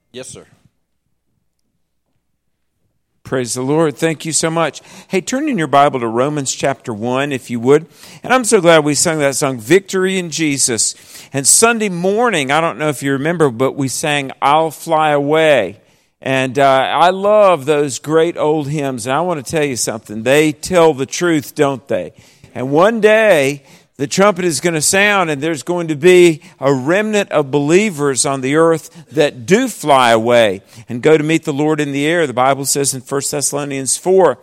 Yes, sir. Praise the Lord. Thank you so much. Hey, turn in your Bible to Romans chapter 1, if you would. And I'm so glad we sung that song, Victory in Jesus. And Sunday morning, I don't know if you remember, but we sang, I'll Fly Away. And I love those great old hymns. And I want to tell you something. They tell the truth, don't they? And one day, the trumpet is going to sound, and there's going to be a remnant of believers on the earth that do fly away and go to meet the Lord in the air. The Bible says in 1 Thessalonians 4,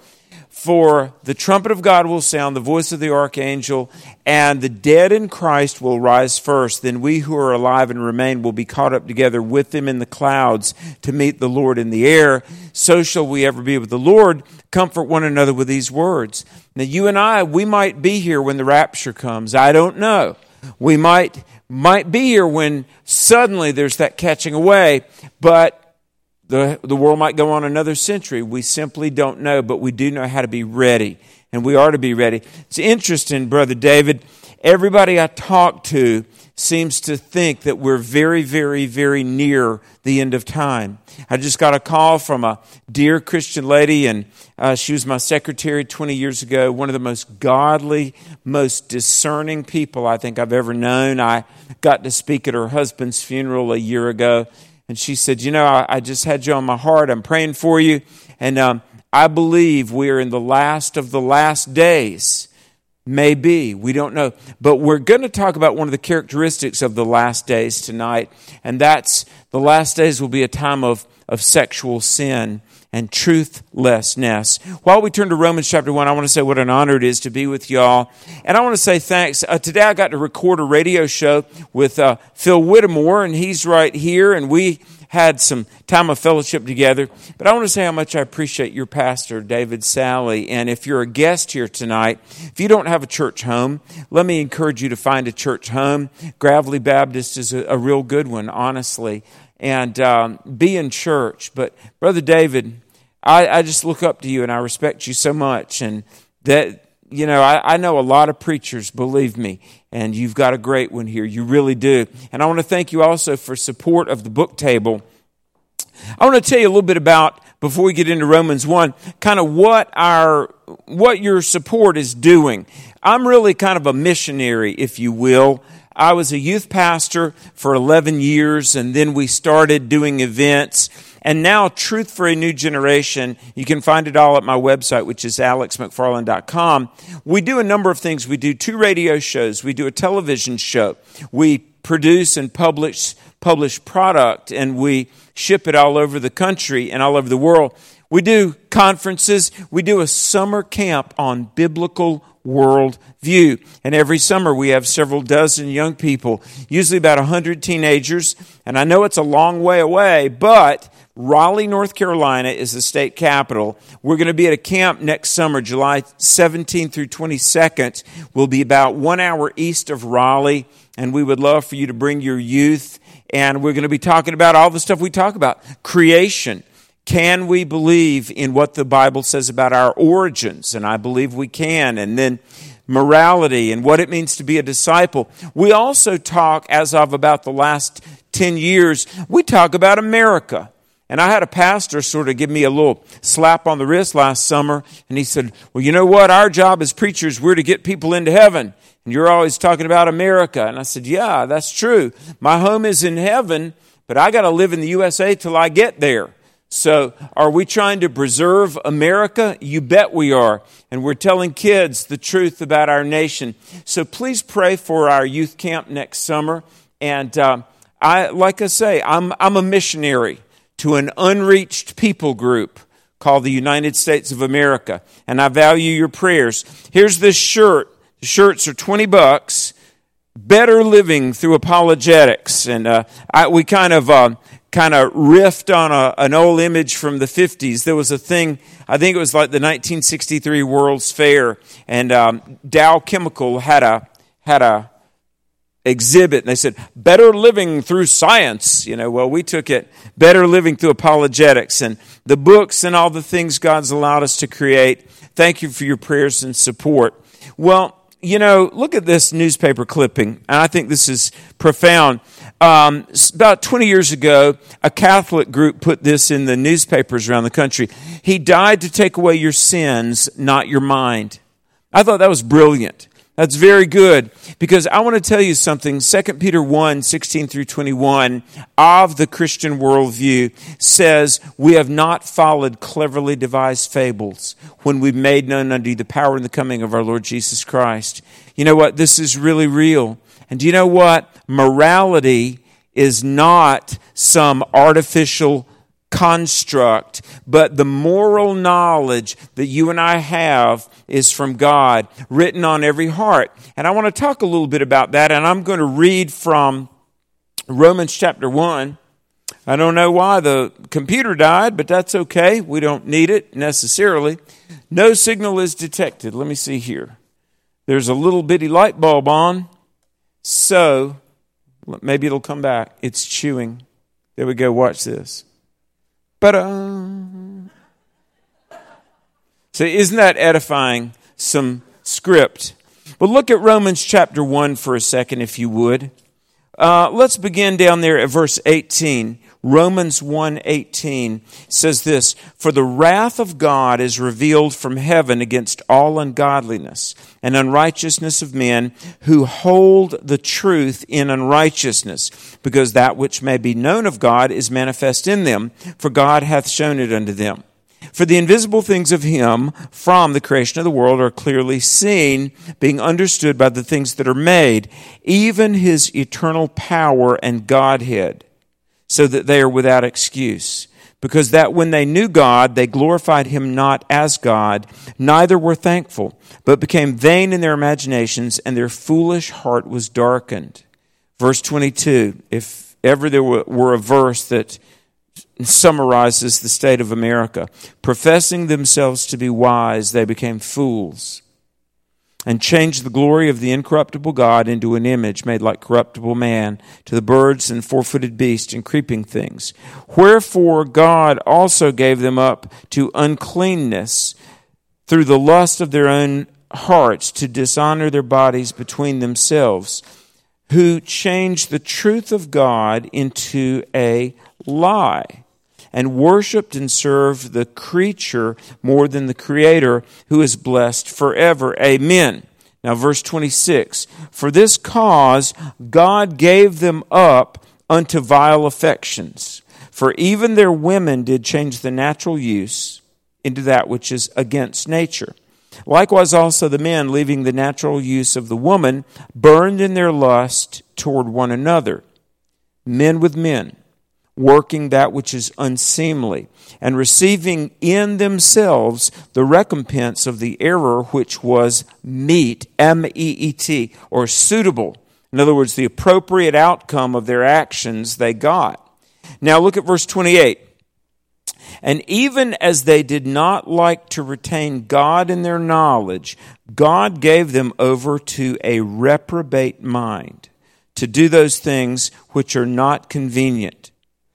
for the trumpet of God will sound, the voice of the archangel, and the dead in Christ will rise first. Then we who are alive and remain will be caught up together with them in the clouds to meet the Lord in the air. So shall we ever be with the Lord. Comfort one another with these words. Now you and I, we might be here when the rapture comes. I don't know. We might be here when suddenly there's that catching away, but the world might go on another century. We simply don't know, but we do know how to be ready, and we are to be ready. It's interesting, Brother David, everybody I talk to seems to think that we're very, very, very near the end of time. I just got a call from a dear Christian lady, and she was my secretary 20 years ago, one of the most godly, most discerning people I think I've ever known. I got to speak at her husband's funeral a year ago, and she said, you know, I just had you on my heart. I'm praying for you, and I believe we are in the last of the last days. Maybe. We don't know. But we're going to talk about one of the characteristics of the last days tonight, and that's the last days will be a time of sexual sin and truthlessness. While we turn to Romans chapter 1, I want to say what an honor it is to be with y'all. And I want to say thanks. Today I got to record a radio show with Phil Whittemore, and he's right here, and we had some time of fellowship together. But I want to say how much I appreciate your pastor, David Sally. And if you're a guest here tonight, if you don't have a church home, let me encourage you to find a church home. Gravelly Baptist is a real good one, honestly. And be in church. But Brother David, I just look up to you and I respect you so much. And that, you know, I know a lot of preachers, believe me, and you've got a great one here. You really do. And I want to thank you also for support of the book table. I want to tell you a little bit about, before we get into Romans 1, kind of what your support is doing. I'm really kind of a missionary, if you will. I was a youth pastor for 11 years, and then we started doing events. And now, Truth for a New Generation, you can find it all at my website, which is alexmcfarland.com. We do a number of things. We do 2 radio shows. We do a television show. We produce and publish product, and we ship it all over the country and all over the world. We do conferences. We do a summer camp on biblical worldview. And every summer we have several dozen young people, usually about 100 teenagers. And I know it's a long way away, but Raleigh, North Carolina is the state capital. We're going to be at a camp next summer, July 17th through 22nd. We'll be about 1 hour east of Raleigh, and we would love for you to bring your youth. And we're going to be talking about all the stuff we talk about. Creation. Can we believe in what the Bible says about our origins? And I believe we can. And then morality and what it means to be a disciple. We also talk, as of about the last 10 years, we talk about America. And I had a pastor sort of give me a little slap on the wrist last summer. And he said, well, you know what? Our job as preachers, we're to get people into heaven. And you're always talking about America. And I said, yeah, that's true. My home is in heaven, but I got to live in the USA till I get there. So are we trying to preserve America? You bet we are. And we're telling kids the truth about our nation. So please pray for our youth camp next summer. And I'm a missionary to an unreached people group called the United States of America. And I value your prayers. Here's this shirt. The shirts are $20. Better Living Through Apologetics. And we kind of riffed on an old image from the 50s. There was a thing, I think it was like the 1963 World's Fair, and Dow Chemical had a exhibit, and they said, Better Living Through Science. You know, well, we took it, Better Living Through Apologetics, and the books and all the things God's allowed us to create. Thank you for your prayers and support. Well, you know, look at this newspaper clipping, and I think this is profound. About 20 years ago, a Catholic group put this in the newspapers around the country. He died to take away your sins, not your mind. I thought that was brilliant. That's very good, because I want to tell you something. 2 Peter 1, 16 through 21 of the Christian worldview says, we have not followed cleverly devised fables when we made known unto you the power and the coming of our Lord Jesus Christ. You know what? This is really real. And do you know what? Morality is not some artificial construct, but the moral knowledge that you and I have is from God, written on every heart. And I want to talk a little bit about that, and I'm going to read from Romans chapter 1. I don't know why the computer died, but that's okay. We don't need it necessarily. No signal is detected. Let me see here. There's a little bitty light bulb on, so maybe it'll come back. It's chewing. There we go. Watch this. So isn't that edifying? Some script. But look at Romans chapter 1 for a second, if you would. Let's begin down there at verse 18. Romans 1:18 says this, for the wrath of God is revealed from heaven against all ungodliness and unrighteousness of men who hold the truth in unrighteousness, because that which may be known of God is manifest in them, for God hath shown it unto them. For the invisible things of him from the creation of the world are clearly seen, being understood by the things that are made, even his eternal power and Godhead, so that they are without excuse. Because that when they knew God, they glorified him not as God, neither were thankful, but became vain in their imaginations, and their foolish heart was darkened. Verse 22, if ever there were a verse that summarizes the state of America. Professing themselves to be wise, they became fools, and changed the glory of the incorruptible God into an image made like corruptible man, to the birds and four-footed beasts and creeping things. Wherefore God also gave them up to uncleanness through the lust of their own hearts, to dishonor their bodies between themselves, who changed the truth of God into a lie, and worshipped and served the creature more than the Creator, who is blessed forever. Amen. Now verse 26, for this cause God gave them up unto vile affections, for even their women did change the natural use into that which is against nature. Likewise also the men, leaving the natural use of the woman, burned in their lust toward one another, men with men, working that which is unseemly, and receiving in themselves the recompense of the error which was meet, M-E-E-T, or suitable. In other words, the appropriate outcome of their actions they got. Now look at verse 28. And even as they did not like to retain God in their knowledge, God gave them over to a reprobate mind, to do those things which are not convenient,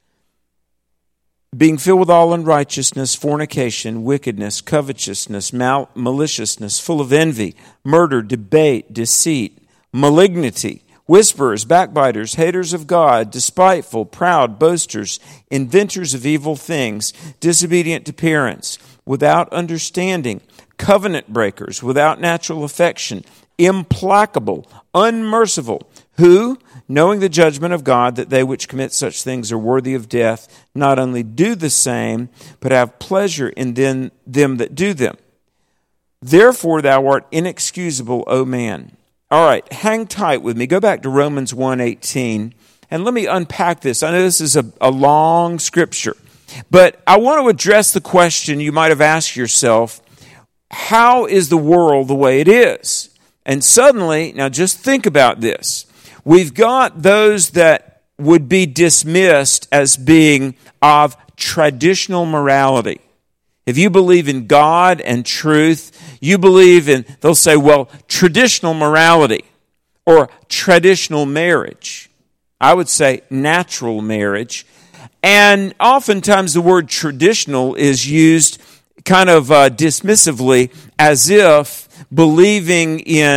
being filled with all unrighteousness, fornication, wickedness, covetousness, maliciousness, full of envy, murder, debate, deceit, malignity, whisperers, backbiters, haters of God, despiteful, proud, boasters, inventors of evil things, disobedient to parents, without understanding, covenant breakers, without natural affection, implacable, unmerciful, who, knowing the judgment of God, that they which commit such things are worthy of death, not only do the same, but have pleasure in them that do them. Therefore thou art inexcusable, O man. All right, hang tight with me. Go back to Romans 1:18, and let me unpack this. I know this is a long scripture, but I want to address the question you might have asked yourself, how is the world the way it is? And suddenly, now just think about this. We've got those that would be dismissed as being of traditional morality. If you believe in God and truth, you believe in, they'll say, well, traditional morality or traditional marriage. I would say natural marriage. And oftentimes the word traditional is used kind of dismissively, as if believing in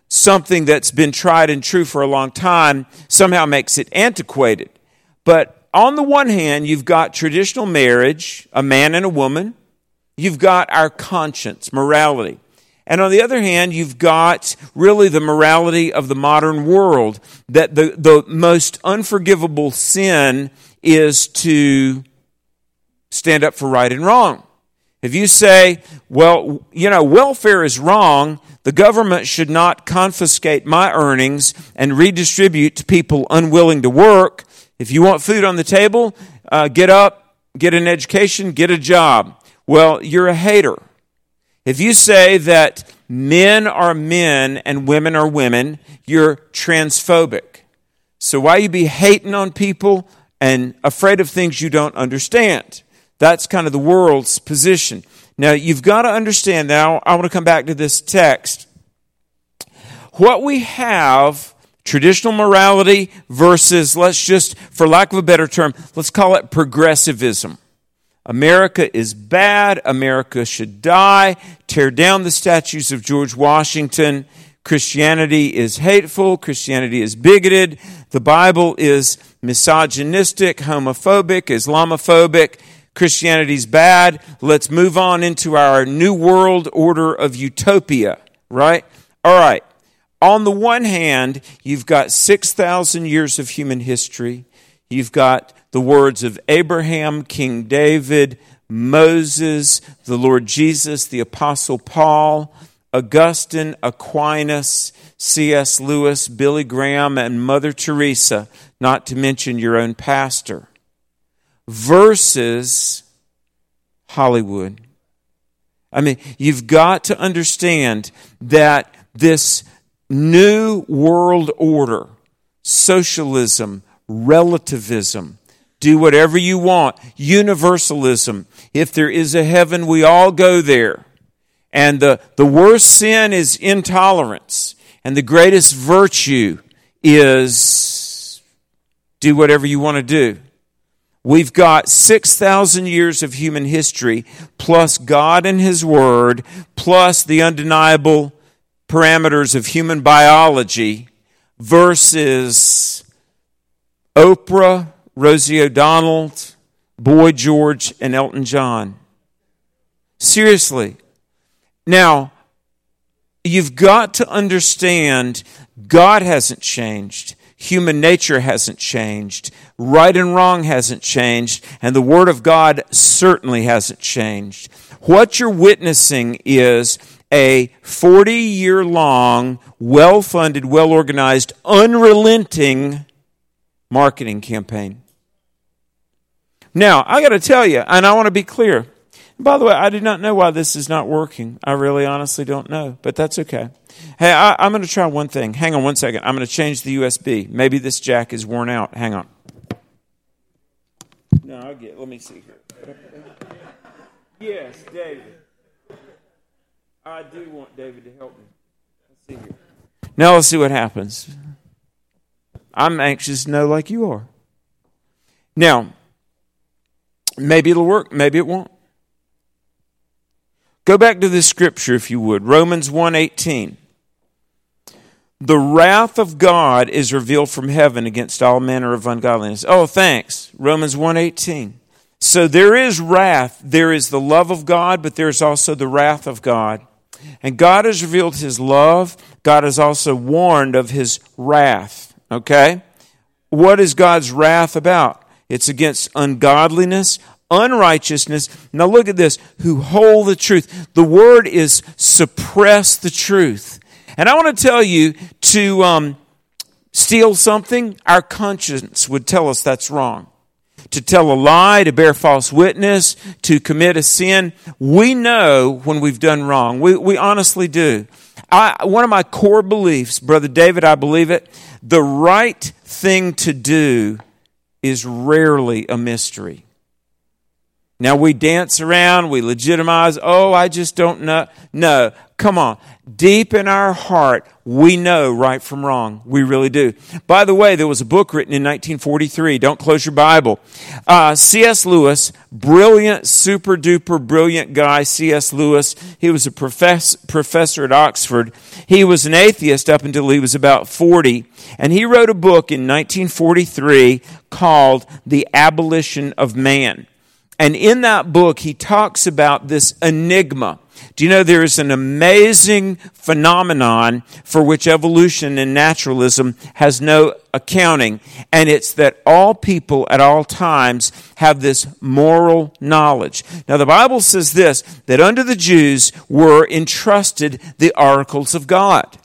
something that's been tried and true for a long time somehow makes it antiquated. But on the one hand, you've got traditional marriage, a man and a woman. You've got our conscience, morality. And on the other hand, you've got really the morality of the modern world, that the most unforgivable sin is to stand up for right and wrong. If you say, well, welfare is wrong, the government should not confiscate my earnings and redistribute to people unwilling to work. If you want food on the table, get up, get an education, get a job. Well, you're a hater. If you say that men are men and women are women, you're transphobic. So why you be hating on people and afraid of things you don't understand? That's kind of the world's position. Now, you've got to understand, now I want to come back to this text. What we have, traditional morality versus, let's just, for lack of a better term, let's call it progressivism. America is bad. America should die. Tear down the statues of George Washington. Christianity is hateful. Christianity is bigoted. The Bible is misogynistic, homophobic, Islamophobic. Christianity's bad. Let's move on into our new world order of utopia, right? All right. On the one hand, you've got 6,000 years of human history. You've got the words of Abraham, King David, Moses, the Lord Jesus, the Apostle Paul, Augustine, Aquinas, C.S. Lewis, Billy Graham, and Mother Teresa, not to mention your own pastor, versus Hollywood. I mean, you've got to understand that this new world order, socialism, relativism, do whatever you want, universalism, if there is a heaven, we all go there. And the worst sin is intolerance. And the greatest virtue is do whatever you want to do. We've got 6,000 years of human history, plus God and His Word, plus the undeniable parameters of human biology, versus Oprah, Rosie O'Donnell, Boy George, and Elton John. Seriously. Now, you've got to understand God hasn't changed. Human nature hasn't changed. Right and wrong hasn't changed. And the Word of God certainly hasn't changed. What you're witnessing is a 40-year-long, well-funded, well-organized, unrelenting marketing campaign. Now, I got to tell you, and I want to be clear. By the way, I do not know why this is not working. I really honestly don't know, but that's okay. Hey, I'm going to try one thing. Hang on one second. I'm going to change the USB. Maybe this jack is worn out. Hang on. No, let me see here. Yes, David. I do want David to help me. Let's see here. Now let's see what happens. I'm anxious to know like you are. Now, maybe it'll work, maybe it won't. Go back to this scripture if you would. Romans 1:18. The wrath of God is revealed from heaven against all manner of ungodliness. Oh, thanks. Romans 1:18. So there is wrath. There is the love of God, but there's also the wrath of God. And God has revealed His love. God has also warned of His wrath. Okay? What is God's wrath about? It's against ungodliness, unrighteousness. Now look at this. Who hold the truth. The word is suppress the truth. And I want to tell you, to steal something, our conscience would tell us that's wrong. To tell a lie, to bear false witness, to commit a sin, we know when we've done wrong. We honestly do. One of my core beliefs, Brother David, I believe it, the right thing to do is rarely a mystery. Now we dance around, we legitimize, oh, I just don't know. No, come on. Deep in our heart, we know right from wrong. We really do. By the way, there was a book written in 1943. Don't close your Bible. C.S. Lewis, brilliant, super duper brilliant guy, C.S. Lewis. He was a professor at Oxford. He was an atheist up until he was about 40. And he wrote a book in 1943 called The Abolition of Man. And in that book, he talks about this enigma. Do you know there is an amazing phenomenon for which evolution and naturalism has no accounting, and it's that all people at all times have this moral knowledge. Now, the Bible says this, that unto the Jews were entrusted the oracles of God.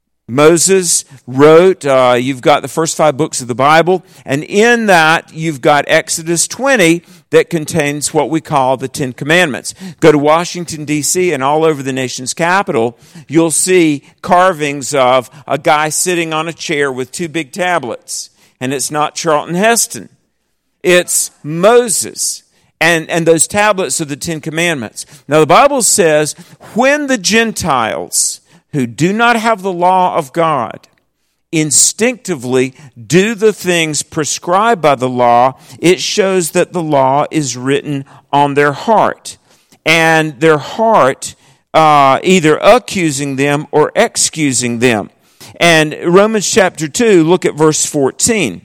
Moses wrote, you've got the first 5 books of the Bible, and in that you've got Exodus 20 that contains what we call the 10 Commandments. Go to Washington, D.C., and all over the nation's capital, you'll see carvings of a guy sitting on a chair with 2 big tablets. And it's not Charlton Heston. It's Moses. And those tablets are the 10 Commandments. Now, the Bible says, when the Gentiles who do not have the law of God instinctively do the things prescribed by the law, it shows that the law is written on their heart. And their heart either accusing them or excusing them. And Romans chapter 2, look at verse 14.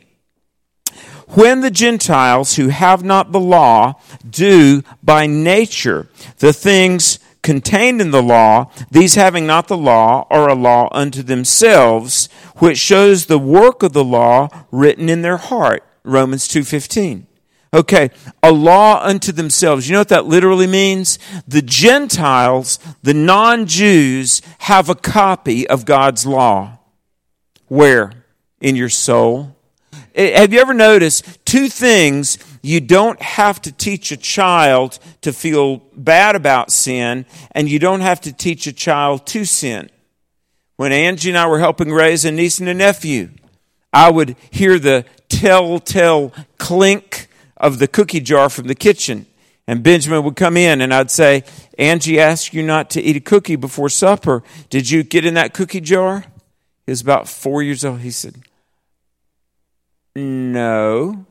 When the Gentiles who have not the law do by nature the things contained in the law, these having not the law are a law unto themselves, which shows the work of the law written in their heart. Romans 2:15. Okay, a law unto themselves. You know what that literally means? The Gentiles, the non-Jews, have a copy of God's law. Where? In your soul. Have you ever noticed 2 things you don't have to teach a child to feel bad about sin, and you don't have to teach a child to sin? When Angie and I were helping raise a niece and a nephew, I would hear the telltale clink of the cookie jar from the kitchen, and Benjamin would come in, and I'd say, Angie asked you not to eat a cookie before supper. Did you get in that cookie jar? He was about 4 years old. He said, no.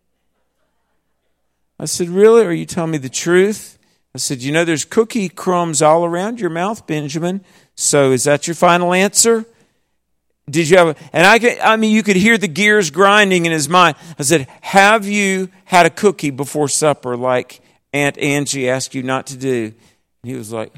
I said, really? Are you telling me the truth? I said, you know, there's cookie crumbs all around your mouth, Benjamin. So is that your final answer? Did you have and you could hear the gears grinding in his mind. I said, have you had a cookie before supper like Aunt Angie asked you not to do? And he was like,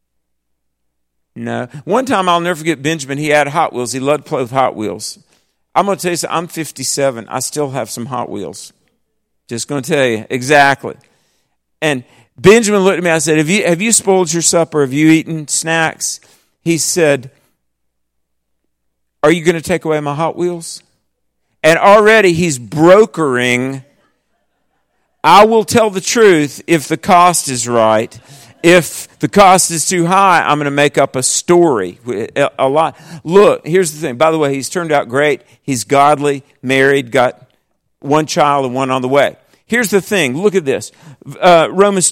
no. One time I'll never forget Benjamin. He had Hot Wheels. He loved to play with Hot Wheels. I'm going to tell you something. I'm 57. I still have some Hot Wheels. Just going to tell you. Exactly. And Benjamin looked at me. I said, have you spoiled your supper? Have you eaten snacks? He said, are you going to take away my Hot Wheels? And already he's brokering, I will tell the truth if the cost is right. If the cost is too high, I'm going to make up a story. A lot. Look, here's the thing. By the way, he's turned out great. He's godly, married, got 1 child and 1 on the way. Here's the thing. Look at this. Romans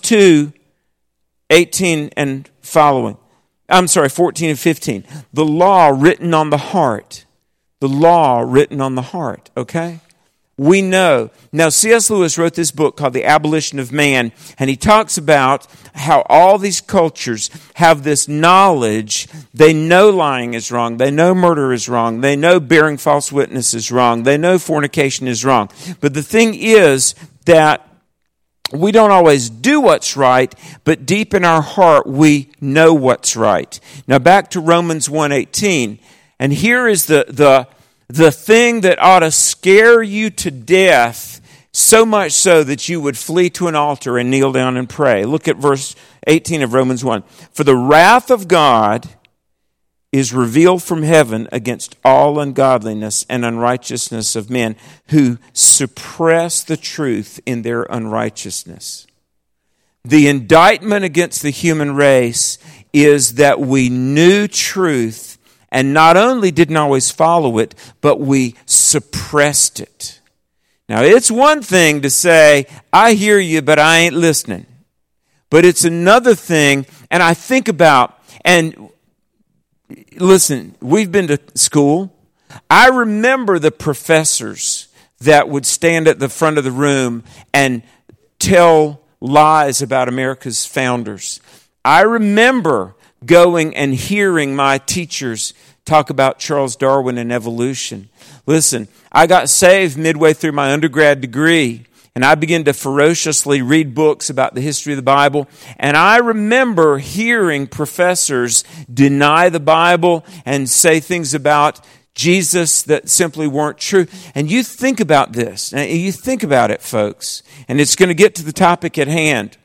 2:18 and following. 14 and 15. The law written on the heart. The law written on the heart. Okay? We know. Now, C.S. Lewis wrote this book called The Abolition of Man, and he talks about how all these cultures have this knowledge. They know lying is wrong. They know murder is wrong. They know bearing false witness is wrong. They know fornication is wrong. But the thing is that we don't always do what's right, but deep in our heart, we know what's right. Now, back to Romans 1:18, and here is the thing that ought to scare you to death, so much so that you would flee to an altar and kneel down and pray. Look at verse 18 of Romans 1. For the wrath of God is revealed from heaven against all ungodliness and unrighteousness of men who suppress the truth in their unrighteousness. The indictment against the human race is that we knew truth, and not only didn't always follow it, but we suppressed it. Now, it's one thing to say, I hear you, but I ain't listening. But it's another thing, and I think about, and listen, we've been to school. I remember the professors that would stand at the front of the room and tell lies about America's founders. I remember going and hearing my teachers talk about Charles Darwin and evolution. Listen, I got saved midway through my undergrad degree, and I began to ferociously read books about the history of the Bible. And I remember hearing professors deny the Bible and say things about Jesus that simply weren't true. And you think about this. And you think about it, folks. And it's going to get to the topic at hand.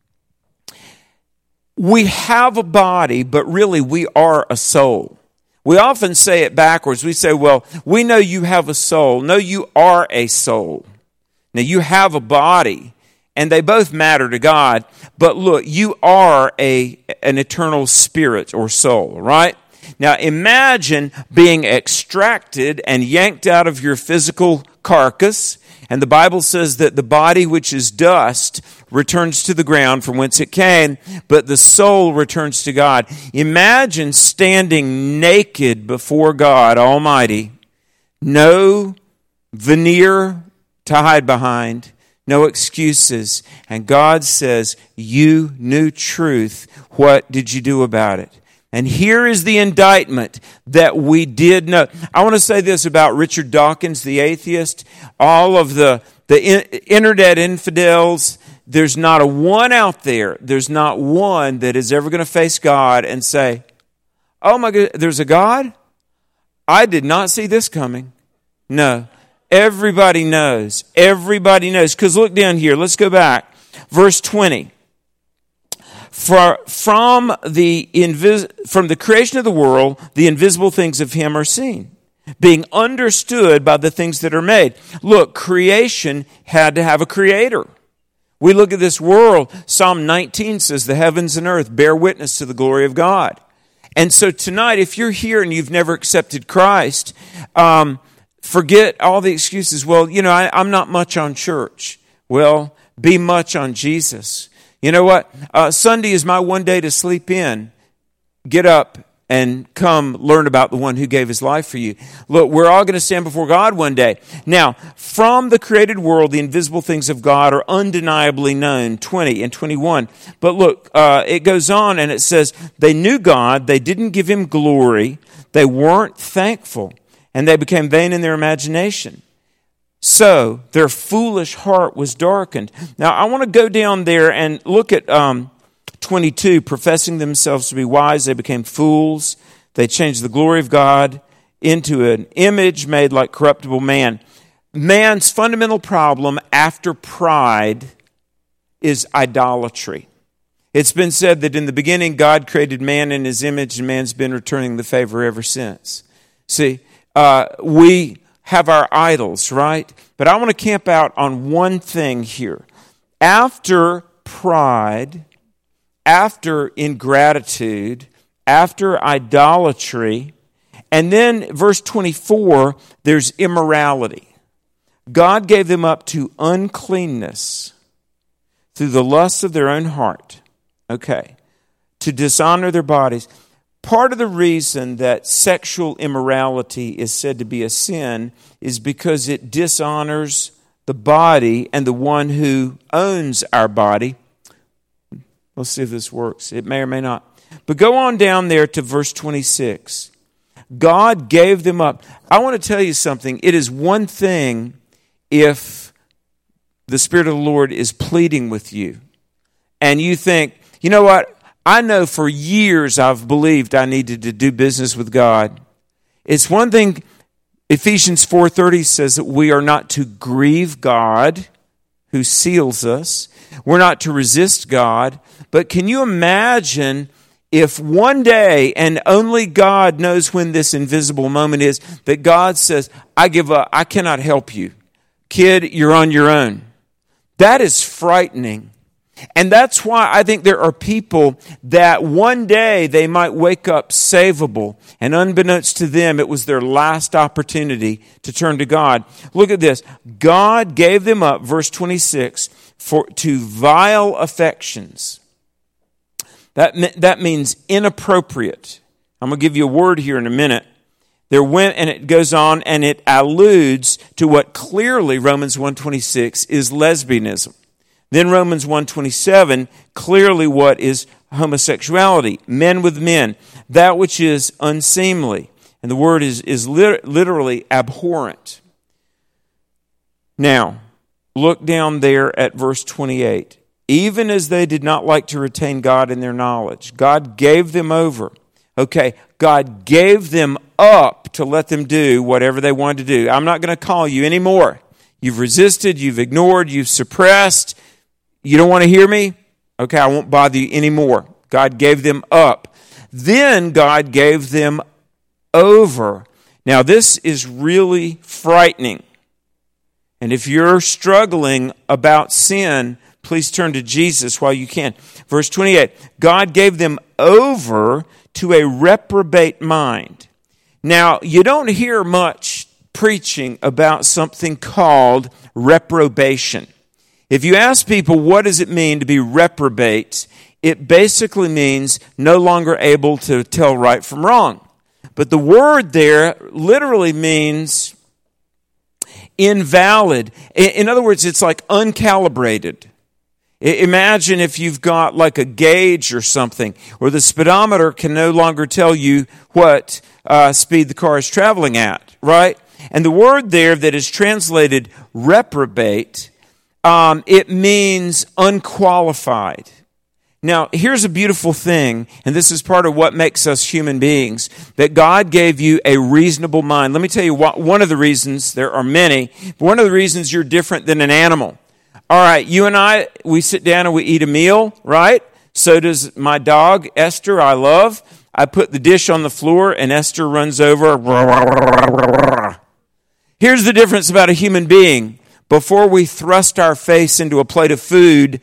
We have a body, but really we are a soul. We often say it backwards. We say, well, we know you have a soul. No, you are a soul. Now, you have a body, and they both matter to God. But look, you are an eternal spirit or soul, right? Now, imagine being extracted and yanked out of your physical carcass, and the Bible says that the body, which is dust, returns to the ground from whence it came, but the soul returns to God. Imagine standing naked before God Almighty, no veneer to hide behind, no excuses, and God says, you knew truth. What did you do about it? And here is the indictment that we did know. I want to say this about Richard Dawkins, the atheist. All of the internet infidels, there's not a one out there. There's not one that is ever going to face God and say, oh my God, there's a God? I did not see this coming. No. Everybody knows. Everybody knows. Because look down here. Let's go back. Verse 20. From the creation of the world, the invisible things of Him are seen, being understood by the things that are made. Look, creation had to have a creator. We look at this world. Psalm 19 says, the heavens and earth bear witness to the glory of God. And so tonight, if you're here and you've never accepted Christ, forget all the excuses. Well, I'm not much on church. Well, be much on Jesus. You know what? Sunday is my one day to sleep in. Get up and come learn about the one who gave His life for you. Look, we're all going to stand before God one day. Now, from the created world, the invisible things of God are undeniably known, 20 and 21. But look, it goes on and it says, they knew God, they didn't give Him glory, they weren't thankful, and they became vain in their imagination. So their foolish heart was darkened. Now, I want to go down there and look at 22. Professing themselves to be wise, they became fools. They changed the glory of God into an image made like corruptible man. Man's fundamental problem after pride is idolatry. It's been said that in the beginning, God created man in His image, and man's been returning the favor ever since. See, we have our idols, right? But I want to camp out on one thing here. After pride, after ingratitude, after idolatry, and then verse 24, there's immorality. God gave them up to uncleanness through the lusts of their own heart. Okay. To dishonor their bodies. Part of the reason that sexual immorality is said to be a sin is because it dishonors the body and the one who owns our body. Let's see if this works. It may or may not. But go on down there to verse 26. God gave them up. I want to tell you something. It is one thing if the Spirit of the Lord is pleading with you and you think, you know what? I know for years I've believed I needed to do business with God. It's one thing, Ephesians 4:30 says that we are not to grieve God who seals us. We're not to resist God. But can you imagine if one day, and only God knows when this invisible moment is, that God says, I give up, I cannot help you. Kid, you're on your own. That is frightening. And that's why I think there are people that one day they might wake up savable, and unbeknownst to them, it was their last opportunity to turn to God. Look at this. God gave them up, verse 26, to vile affections. That means inappropriate. I'm going to give you a word here in a minute. And it goes on, and it alludes to what clearly Romans 1:26 is lesbianism. Then Romans 1:27, clearly what is homosexuality, men with men, that which is unseemly. And the word is literally abhorrent. Now, look down there at verse 28. Even as they did not like to retain God in their knowledge, God gave them over. Okay, God gave them up to let them do whatever they wanted to do. I'm not going to call you anymore. You've resisted, you've ignored, you've suppressed. You don't want to hear me? Okay, I won't bother you anymore. God gave them up. Then God gave them over. Now, this is really frightening. And if you're struggling about sin, please turn to Jesus while you can. Verse 28, God gave them over to a reprobate mind. Now, you don't hear much preaching about something called reprobation. If you ask people, what does it mean to be reprobate? It basically means no longer able to tell right from wrong. But the word there literally means invalid. In other words, it's like uncalibrated. Imagine if you've got like a gauge or something where the speedometer can no longer tell you what speed the car is traveling at, right? And the word there that is translated reprobate, it means unqualified. Now, here's a beautiful thing, and this is part of what makes us human beings, that God gave you a reasonable mind. Let me tell you one of the reasons, there are many, but one of the reasons you're different than an animal. All right, you and I, we sit down and we eat a meal, right? So does my dog, Esther, I love. I put the dish on the floor, and Esther runs over. Here's the difference about a human being. Before we thrust our face into a plate of food,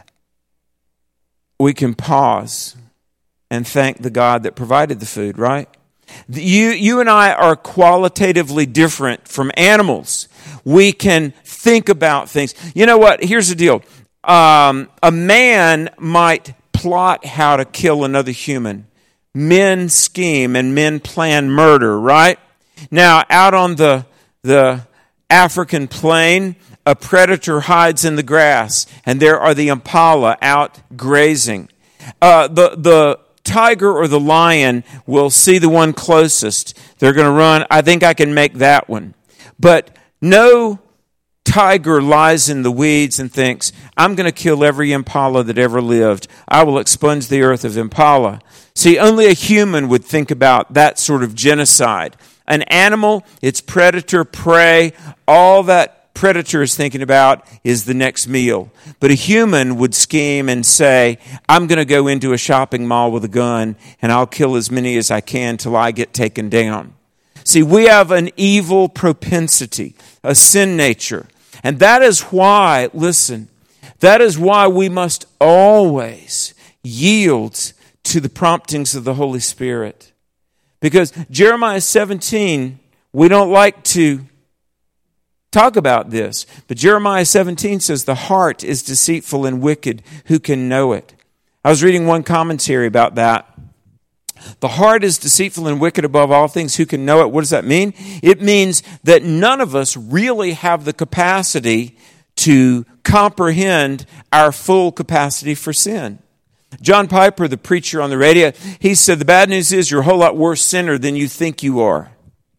we can pause and thank the God that provided the food, right? You and I are qualitatively different from animals. We can think about things. You know what? Here's the deal. A man might plot how to kill another human. Men scheme and men plan murder, right? Now, out on the African plain, a predator hides in the grass, and there are the impala out grazing. The tiger or the lion will see the one closest. They're going to run. I think I can make that one. But no tiger lies in the weeds and thinks, I'm going to kill every impala that ever lived. I will expunge the earth of impala. See, only a human would think about that sort of genocide. An animal, its predator, prey, all that predator is thinking about is the next meal. But a human would scheme and say, I'm going to go into a shopping mall with a gun and I'll kill as many as I can till I get taken down. See, we have an evil propensity, a sin nature. And that is why, listen, that is why we must always yield to the promptings of the Holy Spirit. Because Jeremiah 17, we don't like to talk about this, but Jeremiah 17 says the heart is deceitful and wicked. Who can know it? I was reading one commentary about that. The heart is deceitful and wicked above all things. Who can know it? What does that mean? It means that none of us really have the capacity to comprehend our full capacity for sin. John Piper, the preacher on the radio, he said, the bad news is you're a whole lot worse sinner than you think you are.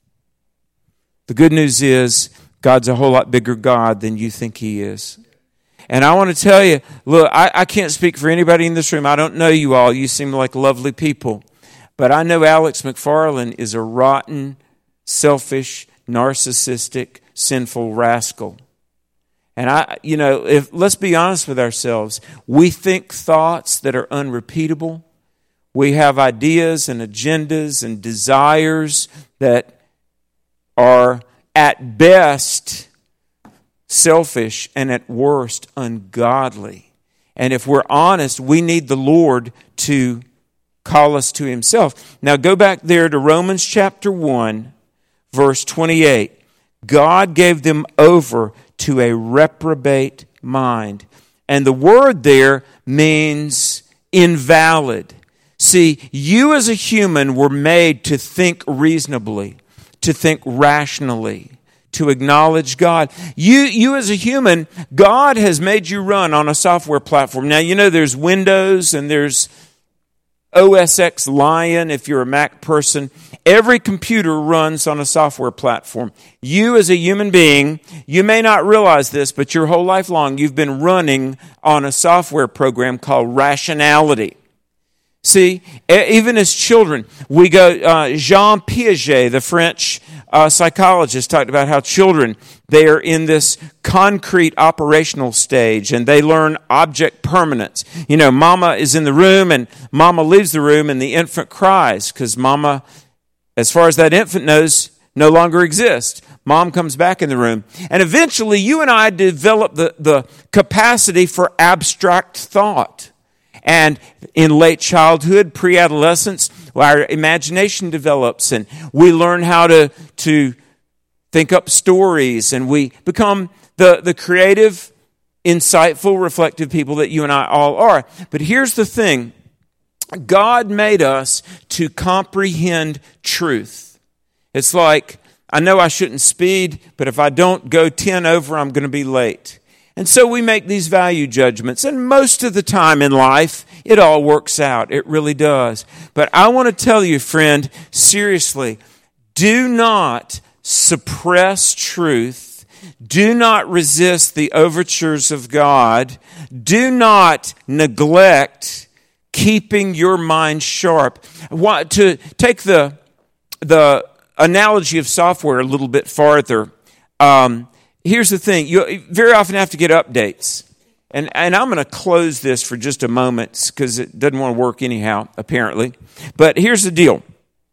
The good news is God's a whole lot bigger God than you think He is. And I want to tell you, look, I can't speak for anybody in this room. I don't know you all. You seem like lovely people. But I know Alex McFarland is a rotten, selfish, narcissistic, sinful rascal. And let's be honest with ourselves. We think thoughts that are unrepeatable. We have ideas and agendas and desires that are at best selfish and at worst ungodly. And if we're honest, we need the Lord to call us to himself. Now go back there to Romans chapter 1, verse 28. God gave them over to a reprobate mind. And the word there means invalid. See, you as a human were made to think reasonably, to think rationally, to acknowledge God. You as a human, God has made you run on a software platform. Now, you know there's Windows and there's OS X Lion if you're a Mac person. Every computer runs on a software platform. You as a human being, you may not realize this, but your whole life long you've been running on a software program called rationality. See, even as children, we go, Jean Piaget, the French psychologist, talked about how children, they are in this concrete operational stage and they learn object permanence. You know, mama is in the room and mama leaves the room and the infant cries because mama, as far as that infant knows, no longer exists. Mom comes back in the room. And eventually you and I develop the capacity for abstract thought. And in late childhood, pre-adolescence, our imagination develops and we learn how to think up stories and we become the creative, insightful, reflective people that you and I all are. But here's the thing. God made us to comprehend truth. It's like, I know I shouldn't speed, but if I don't go 10 over, I'm going to be late. And so we make these value judgments. And most of the time in life, it all works out. It really does. But I want to tell you, friend, seriously, do not suppress truth. Do not resist the overtures of God. Do not neglect keeping your mind sharp. To take the analogy of software a little bit farther, here's the thing. You very often have to get updates. And I'm going to close this for just a moment because it doesn't want to work anyhow, apparently. But here's the deal.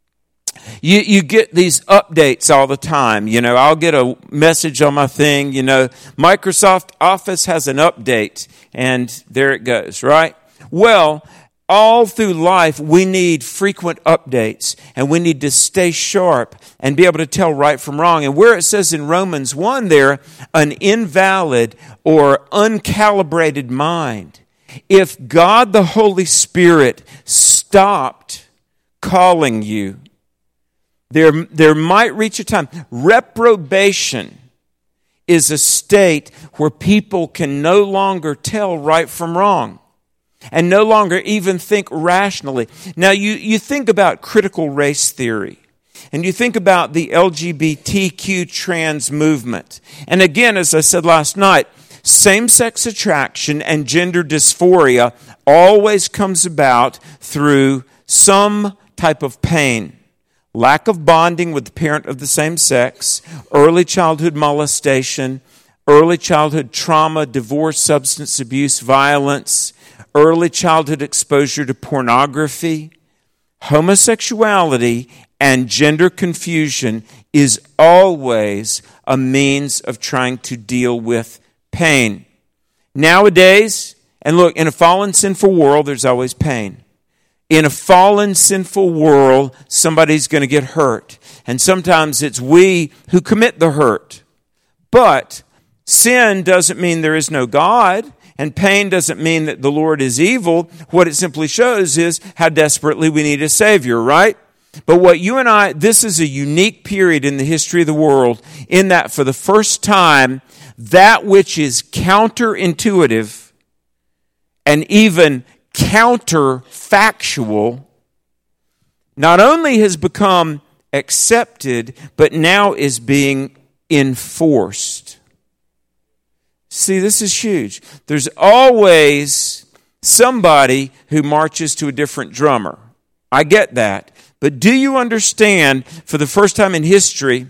You get these updates all the time. You know, I'll get a message on my thing, you know, Microsoft Office has an update, and there it goes, right? Well, all through life, we need frequent updates, and we need to stay sharp and be able to tell right from wrong. And where it says in Romans 1 there, an invalid or uncalibrated mind, if God the Holy Spirit stopped calling you, there might reach a time. Reprobation is a state where people can no longer tell right from wrong and no longer even think rationally. Now, you think about critical race theory, and you think about the LGBTQ trans movement. And again, as I said last night, same-sex attraction and gender dysphoria always comes about through some type of pain. Lack of bonding with the parent of the same sex, early childhood molestation, early childhood trauma, divorce, substance abuse, violence, early childhood exposure to pornography, homosexuality, and gender confusion is always a means of trying to deal with pain. Nowadays, and look, in a fallen, sinful world, there's always pain. In a fallen, sinful world, somebody's going to get hurt. And sometimes it's we who commit the hurt. But sin doesn't mean there is no God. And pain doesn't mean that the Lord is evil. What it simply shows is how desperately we need a Savior, right? But what you and I, this is a unique period in the history of the world in that for the first time, that which is counterintuitive and even counterfactual not only has become accepted, but now is being enforced. See, this is huge. There's always somebody who marches to a different drummer. I get that. But do you understand, for the first time in history,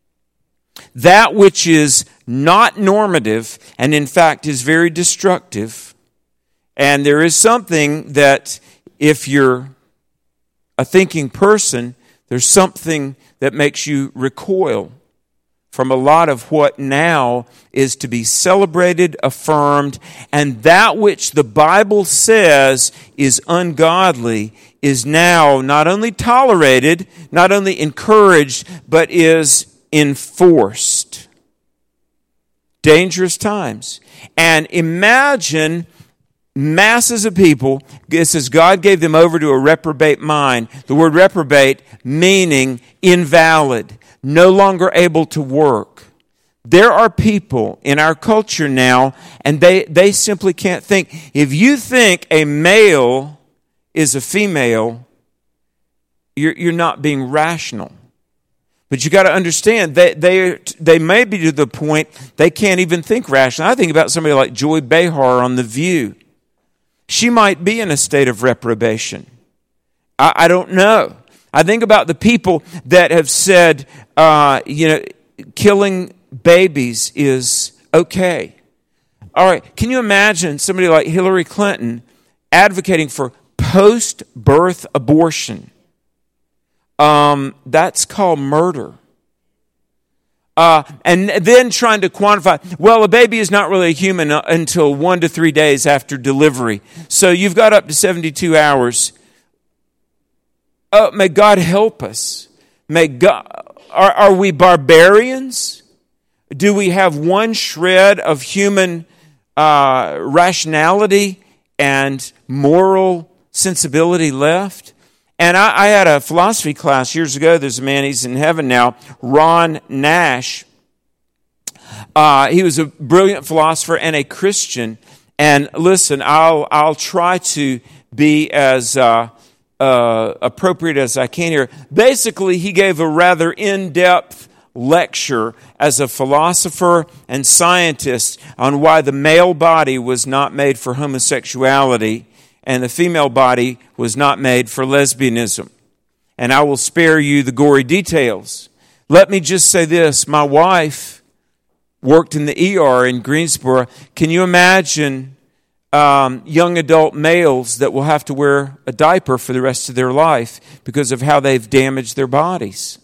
that which is not normative and in fact is very destructive, and there is something that if you're a thinking person, there's something that makes you recoil from a lot of what now is to be celebrated, affirmed, and that which the Bible says is ungodly is now not only tolerated, not only encouraged, but is enforced. Dangerous times. And imagine masses of people, it says God gave them over to a reprobate mind. The word reprobate meaning invalid, no longer able to work. There are people in our culture now, and they simply can't think. If you think a male is a female, you're not being rational. But you got to understand, they may be to the point they can't even think rationally. I think about somebody like Joy Behar on The View. She might be in a state of reprobation. I don't know. I think about the people that have said, killing babies is okay. All right, can you imagine somebody like Hillary Clinton advocating for post-birth abortion? That's called murder. And then trying to quantify, well, a baby is not really a human until 1 to 3 days after delivery. So you've got up to 72 hours. Oh, may God help us. May God, are we barbarians? Do we have one shred of human rationality and moral sensibility left? And I had a philosophy class years ago. There's a man, he's in heaven now, Ron Nash. He was a brilliant philosopher and a Christian. And listen, I'll try to be as appropriate as I can here. Basically, he gave a rather in-depth lecture as a philosopher and scientist on why the male body was not made for homosexuality and the female body was not made for lesbianism. And I will spare you the gory details. Let me just say this. My wife worked in the ER in Greensboro. Can you imagine young adult males that will have to wear a diaper for the rest of their life because of how they've damaged their bodies?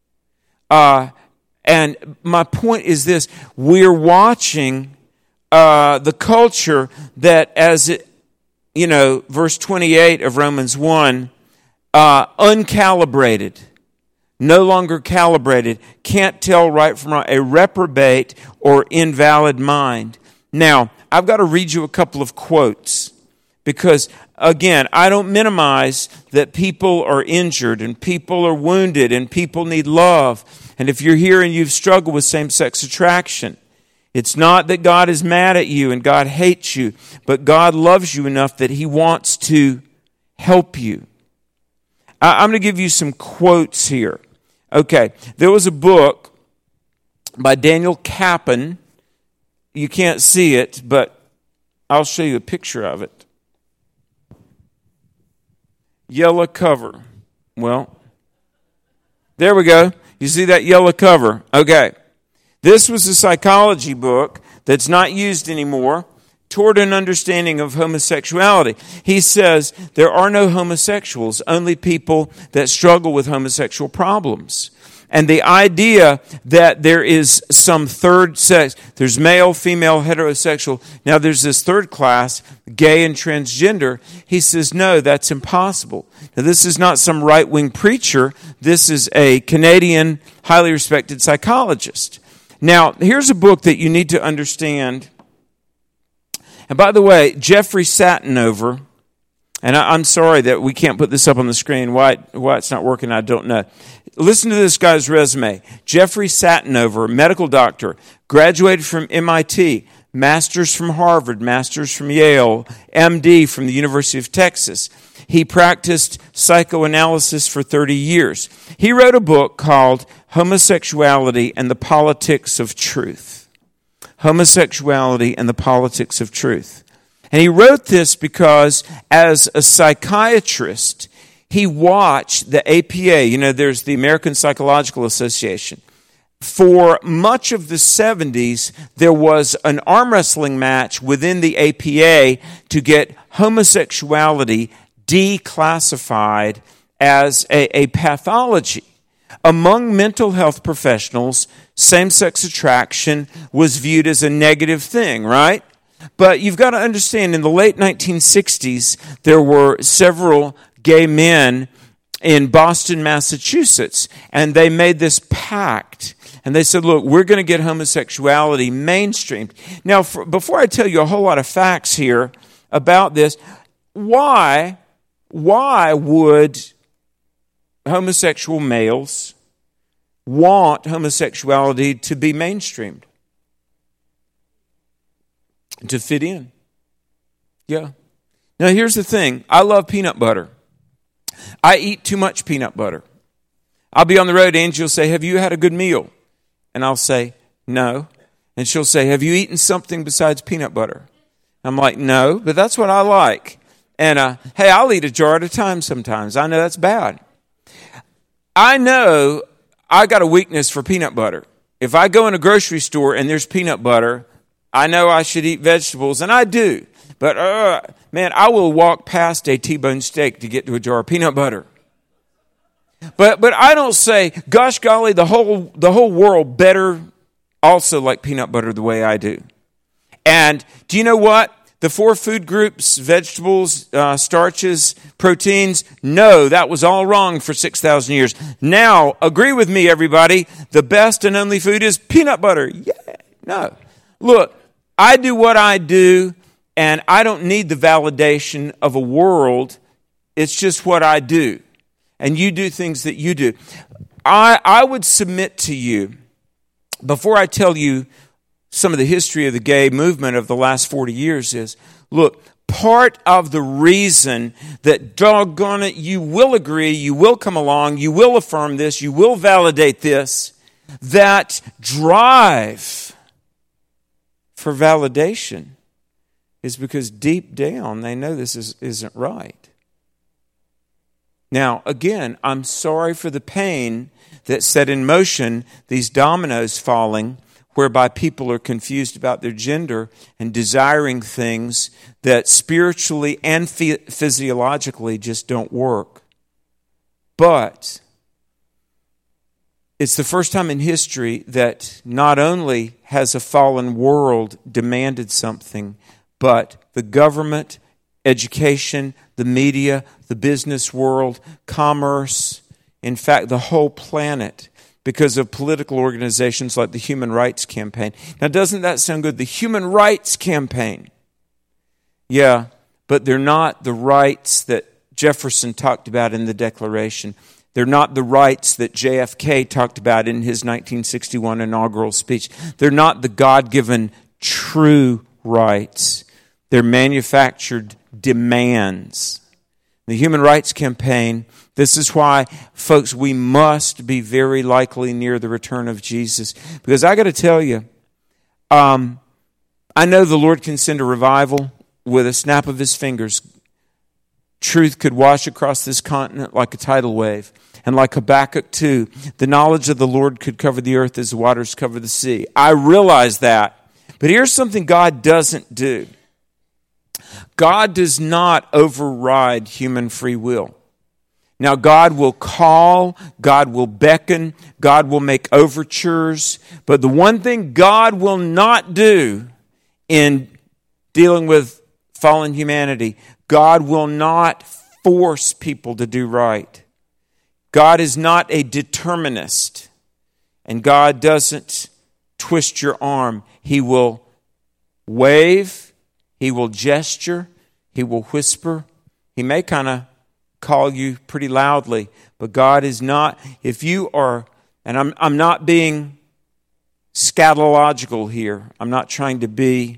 And my point is this. We're watching the culture that as it, verse 28 of Romans 1, uncalibrated, no longer calibrated, can't tell right from wrong, a reprobate or invalid mind. Now, I've got to read you a couple of quotes because, again, I don't minimize that people are injured and people are wounded and people need love. And if you're here and you've struggled with same-sex attraction, it's not that God is mad at you and God hates you, but God loves you enough that He wants to help you. I'm going to give you some quotes here. Okay, there was a book by Daniel Kappen. You can't see it, but I'll show you a picture of it. Yellow cover. Well, there we go. You see that yellow cover? Okay. This was a psychology book that's not used anymore toward an understanding of homosexuality. He says there are no homosexuals, only people that struggle with homosexual problems. And the idea that there is some third sex, there's male, female, heterosexual, now there's this third class, gay and transgender, he says, no, that's impossible. Now this is not some right-wing preacher, this is a Canadian, highly respected psychologist. Now, here's a book that you need to understand. And by the way, Jeffrey Satinover, and I'm sorry that we can't put this up on the screen. Why it's not working, I don't know. Listen to this guy's resume. Jeffrey Satinover, medical doctor, graduated from MIT, master's from Harvard, master's from Yale, MD from the University of Texas. He practiced psychoanalysis for 30 years. He wrote a book called Homosexuality and the Politics of Truth. Homosexuality and the Politics of Truth. And he wrote this because as a psychiatrist, he watched the APA, there's the American Psychological Association. For much of the 70s, there was an arm wrestling match within the APA to get homosexuality declassified as a pathology. Among mental health professionals, same-sex attraction was viewed as a negative thing, right? But you've got to understand, in the late 1960s, there were several gay men in Boston, Massachusetts, and they made this pact. And they said, look, we're going to get homosexuality mainstreamed. Now, before I tell you a whole lot of facts here about this, why would homosexual males want homosexuality to be mainstreamed? To fit in. Yeah. Now, here's the thing. I love peanut butter. I eat too much peanut butter. I'll be on the road, Angie will say, have you had a good meal? And I'll say, no. And she'll say, have you eaten something besides peanut butter? I'm like, no, but that's what I like. And, hey, I'll eat a jar at a time sometimes. I know that's bad. I know I got a weakness for peanut butter. If I go in a grocery store and there's peanut butter, I know I should eat vegetables, and I do. But, man, I will walk past a T-bone steak to get to a jar of peanut butter. But I don't say, gosh golly, the whole world better also like peanut butter the way I do. And do you know what? The 4 food groups, vegetables, starches, proteins, no, that was all wrong for 6,000 years. Now, agree with me, everybody, the best and only food is peanut butter. Yeah, no. Look, I do what I do, and I don't need the validation of a world. It's just what I do. And you do things that you do. I would submit to you, before I tell you some of the history of the gay movement of the last 40 years is, look, part of the reason that, doggone it, you will agree, you will come along, you will affirm this, you will validate this, that drive for validation is because deep down they know this isn't right. Now, again, I'm sorry for the pain that set in motion these dominoes falling, whereby people are confused about their gender and desiring things that spiritually and physiologically just don't work. But it's the first time in history that not only has a fallen world demanded something, but the government, education, the media, the business world, commerce, in fact, the whole planet, because of political organizations like the Human Rights Campaign. Now, doesn't that sound good? The Human Rights Campaign. Yeah, but they're not the rights that Jefferson talked about in the Declaration. They're not the rights that JFK talked about in his 1961 inaugural speech. They're not the God-given true rights. They're manufactured demands. The Human Rights Campaign, this is why, folks, we must be very likely near the return of Jesus. Because I got to tell you, I know the Lord can send a revival with a snap of his fingers. Truth could wash across this continent like a tidal wave. And like Habakkuk 2, the knowledge of the Lord could cover the earth as the waters cover the sea. I realize that. But here's something God doesn't do. God does not override human free will. Now, God will call, God will beckon, God will make overtures, but the one thing God will not do in dealing with fallen humanity, God will not force people to do right. God is not a determinist, and God doesn't twist your arm. He will wave, he will gesture, he will whisper. He may kind of call you pretty loudly, but God is not. If you are, and I'm not being scatological here. I'm not trying to be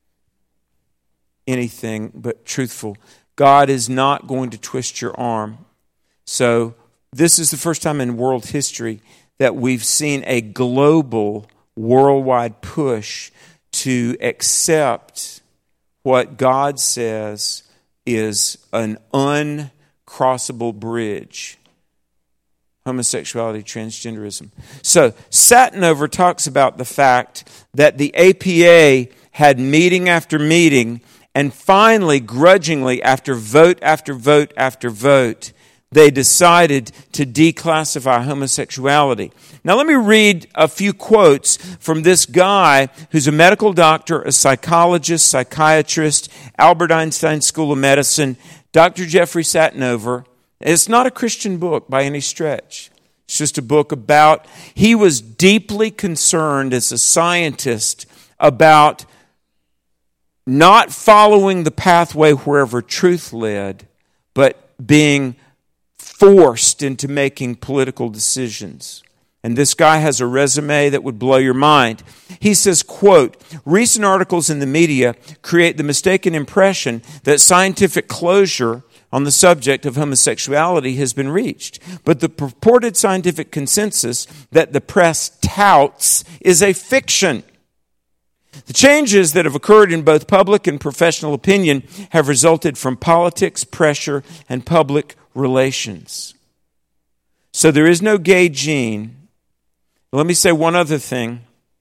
anything but truthful. God is not going to twist your arm. So this is the first time in world history that we've seen a global, worldwide push to accept what God says is an uncrossable bridge. Homosexuality, transgenderism. So Satinover talks about the fact that the APA had meeting after meeting, and finally, grudgingly, after vote after vote after vote, they decided to declassify homosexuality. Now let me read a few quotes from this guy who's a medical doctor, a psychologist, psychiatrist, Albert Einstein School of Medicine, Dr. Jeffrey Satinover. It's not a Christian book by any stretch. It's just a book about, he was deeply concerned as a scientist about not following the pathway wherever truth led, but being forced into making political decisions. And this guy has a resume that would blow your mind. He says, quote, "Recent articles in the media create the mistaken impression that scientific closure on the subject of homosexuality has been reached. But the purported scientific consensus that the press touts is a fiction. The changes that have occurred in both public and professional opinion have resulted from politics, pressure, and public relations." So there is no gay gene. Let me say one other thing.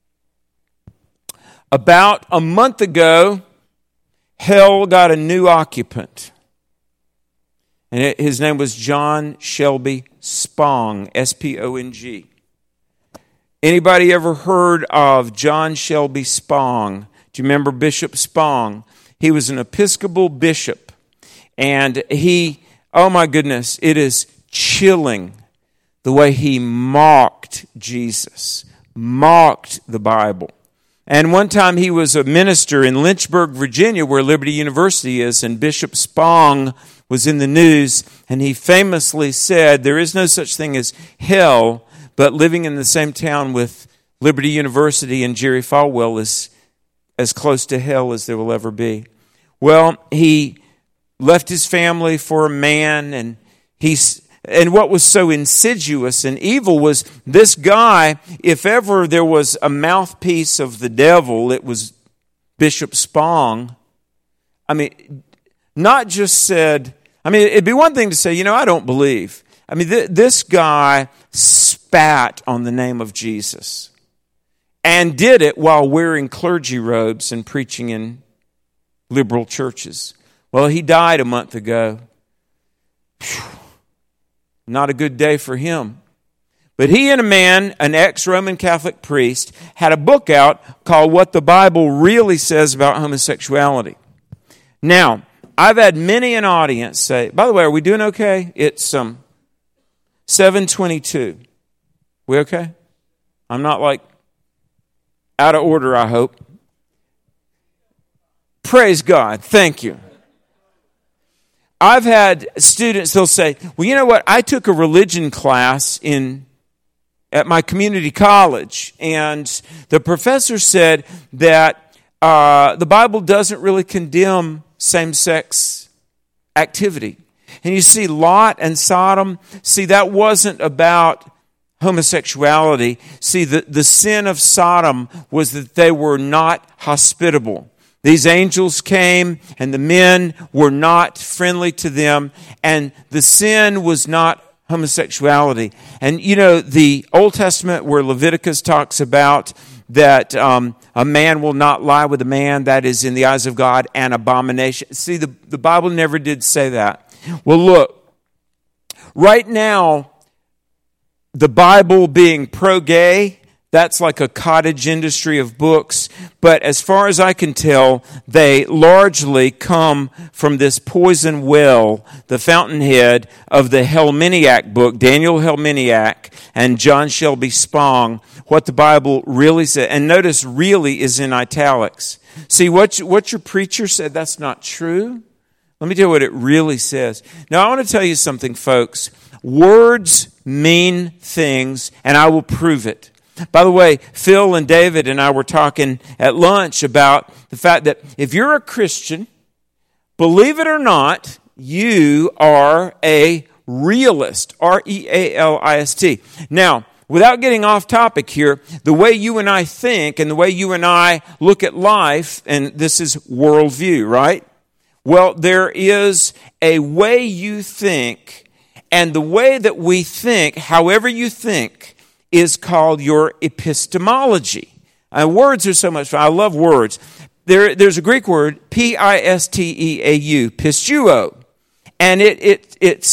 About a month ago, hell got a new occupant. And his name was John Shelby Spong, S-P-O-N-G. Anybody ever heard of John Shelby Spong? Do you remember Bishop Spong? He was an Episcopal bishop. And he, oh my goodness, it is chilling the way he mocked Jesus, mocked the Bible. And one time he was a minister in Lynchburg, Virginia, where Liberty University is, and Bishop Spong was in the news, and he famously said, there is no such thing as hell, but living in the same town with Liberty University and Jerry Falwell is as close to hell as there will ever be. Well, he left his family for a man, and what was so insidious and evil was this guy, if ever there was a mouthpiece of the devil, it was Bishop Spong. I mean, not just said, it'd be one thing to say, I don't believe. This guy spat on the name of Jesus and did it while wearing clergy robes and preaching in liberal churches. Well, he died a month ago. Whew. Not a good day for him. But he and a man, an ex-Roman Catholic priest, had a book out called What the Bible Really Says About Homosexuality. Now, I've had many an audience say, by the way, are we doing okay? It's 7:22. We okay? I'm not out of order, I hope. Praise God. Thank you. I've had students, they'll say, well, you know what? I took a religion class at my community college, and the professor said that the Bible doesn't really condemn same-sex activity. And you see, Lot and Sodom, that wasn't about homosexuality. See, the sin of Sodom was that they were not hospitable. These angels came, and the men were not friendly to them, and the sin was not homosexuality. And the Old Testament, where Leviticus talks about that a man will not lie with a man, that is in the eyes of God an abomination. See, the Bible never did say that. Well, look, right now, the Bible being pro-gay, that's like a cottage industry of books. But as far as I can tell, they largely come from this poison well, the fountainhead of the Helminiak book, Daniel Helminiak and John Shelby Spong, What the Bible Really Said. And notice really is in italics. See, what your preacher said, that's not true. Let me tell you what it really says. Now, I want to tell you something, folks. Words mean things, and I will prove it. By the way, Phil and David and I were talking at lunch about the fact that if you're a Christian, believe it or not, you are a realist, R-E-A-L-I-S-T. Now, without getting off topic here, the way you and I think and the way you and I look at life, and this is worldview, right? Well, there is a way you think, and the way that we think, however you think, is called your epistemology. Words are so much fun. I love words. There's a Greek word, P-I-S-T-E-A-U, pistuo, and it's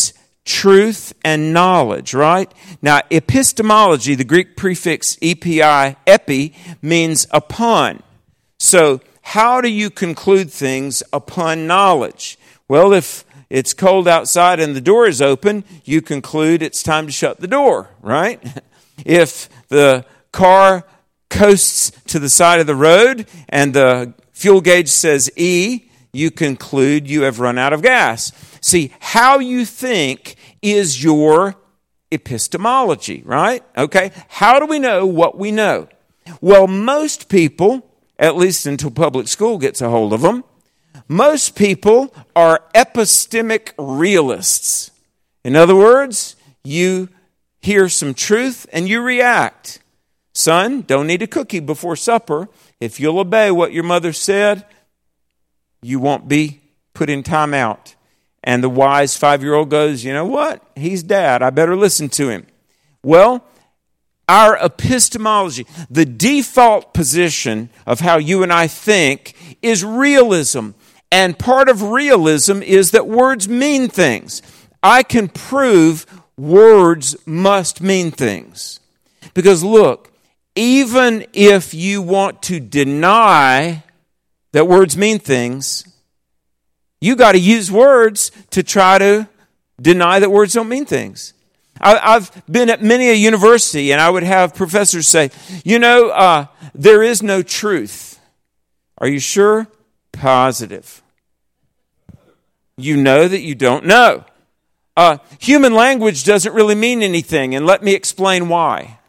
and knowledge, right? Now, epistemology, the Greek prefix epi, means upon. So, how do you conclude things upon knowledge? Well, if it's cold outside and the door is open, you conclude it's time to shut the door, right? If the car coasts to the side of the road and the fuel gauge says E, you conclude you have run out of gas. See, how you think is your epistemology, right? Okay, how do we know what we know? Well, most people, at least until public school gets a hold of them, most people are epistemic realists. In other words, you hear some truth and you react. Son, don't need a cookie before supper. If you'll obey what your mother said, you won't be put in timeout. And the wise 5-year-old goes, you know what? He's dad. I better listen to him. Well, our epistemology, the default position of how you and I think, is realism. And part of realism is that words mean things. I can prove words must mean things. Because look, even if you want to deny that words mean things, you got to use words to try to deny that words don't mean things. I've been at many a university, and I would have professors say, there is no truth. Are you sure? Positive. You know that you don't know. Human language doesn't really mean anything, and let me explain why.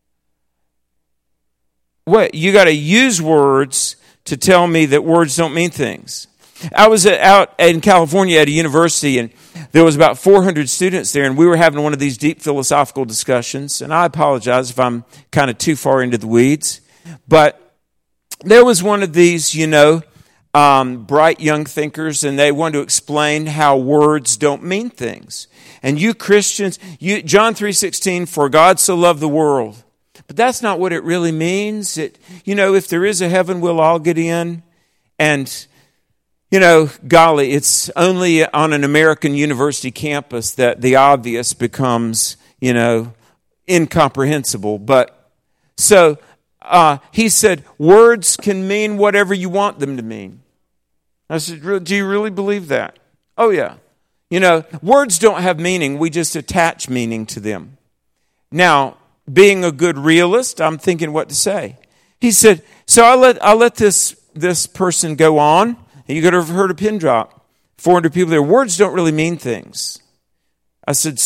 What? You got to use words to tell me that words don't mean things. I was out in California at a university, and there was about 400 students there, and we were having one of these deep philosophical discussions. And I apologize if I'm kind of too far into the weeds, but there was one of these, bright young thinkers, and they wanted to explain how words don't mean things. And you Christians, John 3:16, for God so loved the world. But that's not what it really means. If there is a heaven, we'll all get in. And, golly, it's only on an American university campus that the obvious becomes, incomprehensible. But so he said, words can mean whatever you want them to mean. I said, do you really believe that? Oh, yeah. Words don't have meaning. We just attach meaning to them. Now, being a good realist, I'm thinking what to say. He said, so I'll let this person go on. And you could have heard a pin drop. 400 people there. Words don't really mean things. I said,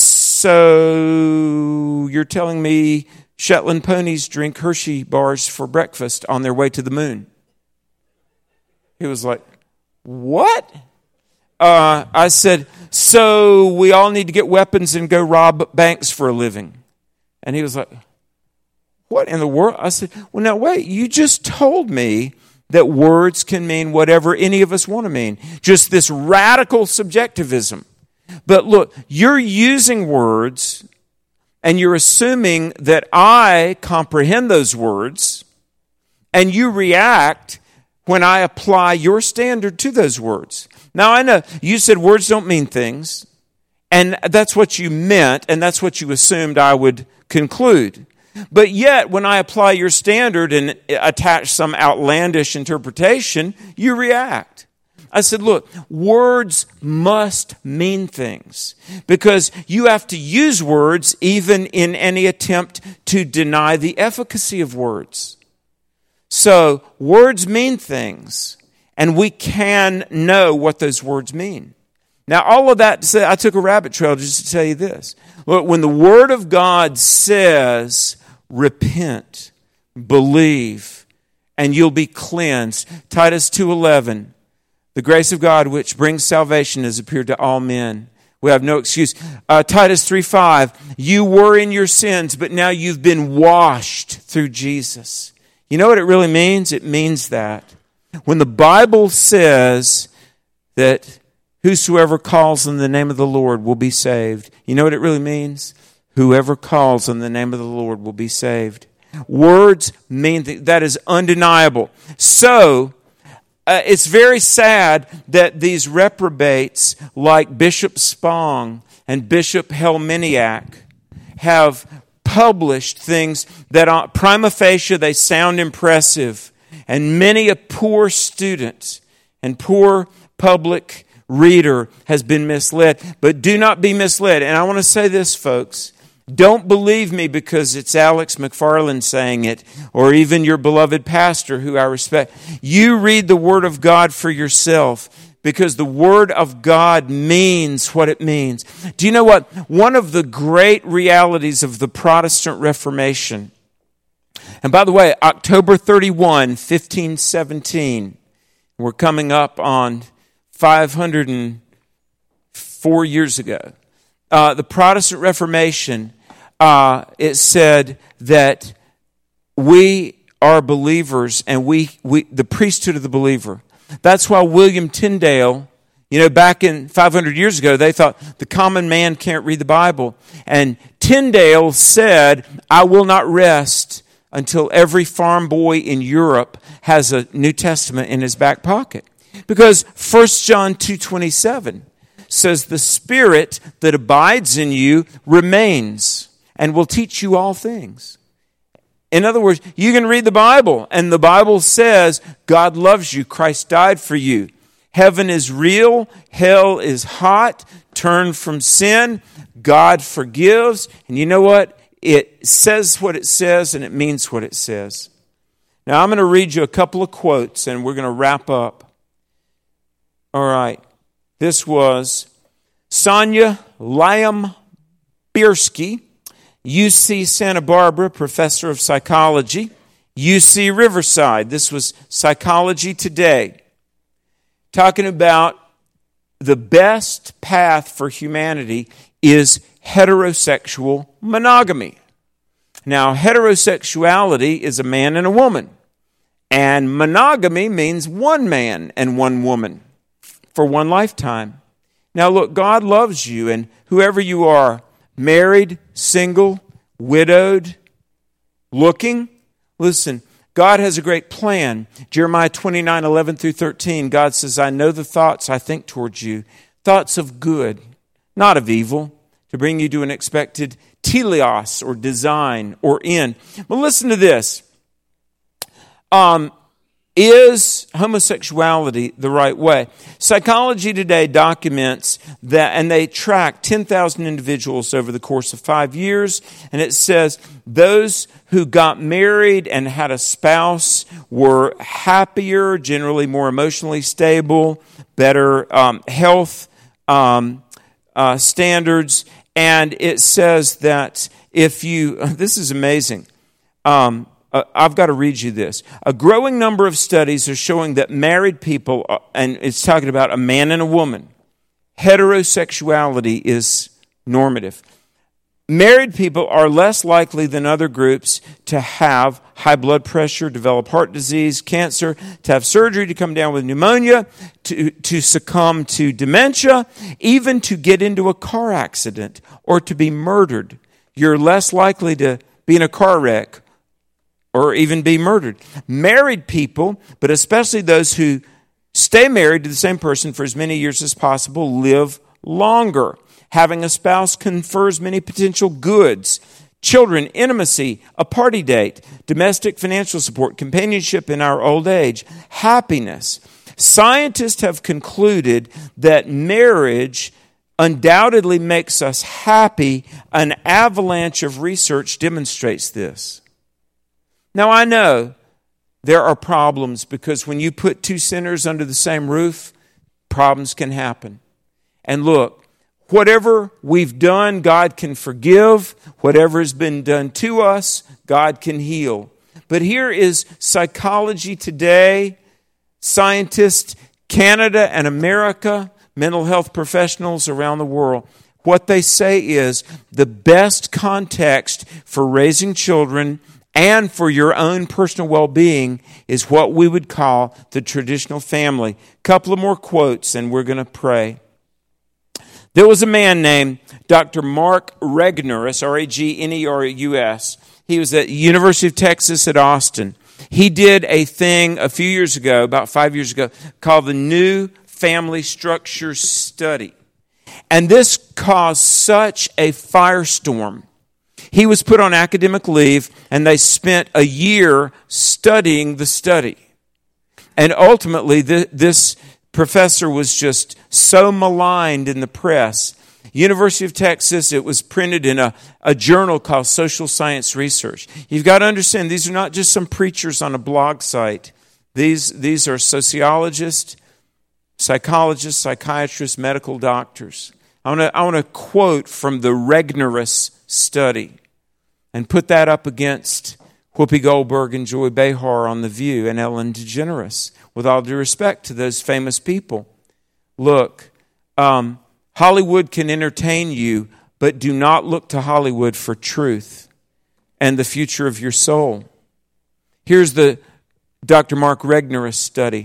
so you're telling me Shetland ponies drink Hershey bars for breakfast on their way to the moon? He was like, what? I said, so we all need to get weapons and go rob banks for a living. And he was like, what in the world? I said, well, now wait, you just told me that words can mean whatever any of us want to mean. Just this radical subjectivism. But look, you're using words and you're assuming that I comprehend those words, and you react when I apply your standard to those words. Now, I know you said words don't mean things, and that's what you meant, and that's what you assumed I would conclude. But yet, when I apply your standard and attach some outlandish interpretation, you react. I said, look, words must mean things because you have to use words even in any attempt to deny the efficacy of words. So, words mean things, and we can know what those words mean. Now, all of that to say, I took a rabbit trail just to tell you this. Look, when the Word of God says, repent, believe, and you'll be cleansed. Titus 2:11, the grace of God which brings salvation has appeared to all men. We have no excuse. Titus 3:5, you were in your sins, but now you've been washed through Jesus. You know what it really means? It means that when the Bible says that whosoever calls on the name of the Lord will be saved, you know what it really means? Whoever calls on the name of the Lord will be saved. Words mean that is undeniable. So, it's very sad that these reprobates like Bishop Spong and Bishop Helminiak have published things that prima facie they sound impressive, and many a poor student and poor public reader has been misled. But do not be misled. And I want to say this, folks. Don't believe me because it's Alex McFarland saying it, or even your beloved pastor who I respect. You read the Word of God for yourself, because the Word of God means what it means. Do you know what? One of the great realities of the Protestant Reformation, and by the way, October 31, 1517, we're coming up on 504 years ago. The Protestant Reformation, it said that we are believers, and we the priesthood of the believer. That's why William Tyndale, back in 500 years ago, they thought the common man can't read the Bible. And Tyndale said, I will not rest until every farm boy in Europe has a New Testament in his back pocket. Because 1 John 2:27 says, the Spirit that abides in you remains and will teach you all things. In other words, you can read the Bible, and the Bible says God loves you. Christ died for you. Heaven is real. Hell is hot. Turn from sin. God forgives. And you know what? It says what it says, and it means what it says. Now, I'm going to read you a couple of quotes, and we're going to wrap up. All right. This was Sonia Lyubomirsky, UC Santa Barbara, professor of psychology, UC Riverside. This was Psychology Today, talking about the best path for humanity is heterosexual monogamy. Now, heterosexuality is a man and a woman, and monogamy means one man and one woman for one lifetime. Now, look, God loves you, and whoever you are, married, single, widowed, looking. Listen, God has a great plan. Jeremiah 29:11 through 13, God says, I know the thoughts I think towards you, thoughts of good, not of evil, to bring you to an expected teleos or design or end. But listen to this. Is homosexuality the right way? Psychology Today documents that, and they track 10,000 individuals over the course of 5 years, and it says those who got married and had a spouse were happier, generally more emotionally stable, better health standards, and it says that if you, this is amazing, I've got to read you this. A growing number of studies are showing that married people, and it's talking about a man and a woman, heterosexuality is normative. Married people are less likely than other groups to have high blood pressure, develop heart disease, cancer, to have surgery, to come down with pneumonia, to succumb to dementia, even to get into a car accident or to be murdered. You're less likely to be in a car wreck or even be murdered. Married people, but especially those who stay married to the same person for as many years as possible, live longer. Having a spouse confers many potential goods: children, intimacy, a party date, domestic financial support, companionship in our old age, happiness. Scientists have concluded that marriage undoubtedly makes us happy. An avalanche of research demonstrates this. Now, I know there are problems because when you put two sinners under the same roof, problems can happen. And look, whatever we've done, God can forgive. Whatever has been done to us, God can heal. But here is Psychology Today, scientists, Canada and America, mental health professionals around the world. What they say is the best context for raising children and for your own personal well-being is what we would call the traditional family. Couple of more quotes and we're going to pray. There was a man named Dr. Mark Regnerus, R-A-G-N-E-R-U-S. He was at the University of Texas at Austin. He did a thing a few years ago, about 5 years ago, called the New Family Structure Study. And this caused such a firestorm. He was put on academic leave, and they spent a year studying the study. And ultimately, this professor was just so maligned in the press. University of Texas, it was printed in a journal called Social Science Research. You've got to understand, these are not just some preachers on a blog site. These are sociologists, psychologists, psychiatrists, medical doctors. I want to quote from the Regnerus study and put that up against Whoopi Goldberg and Joy Behar on The View and Ellen DeGeneres. With all due respect to those famous people, look, Hollywood can entertain you, but do not look to Hollywood for truth and the future of your soul. Here's the Dr. Mark Regnerus study.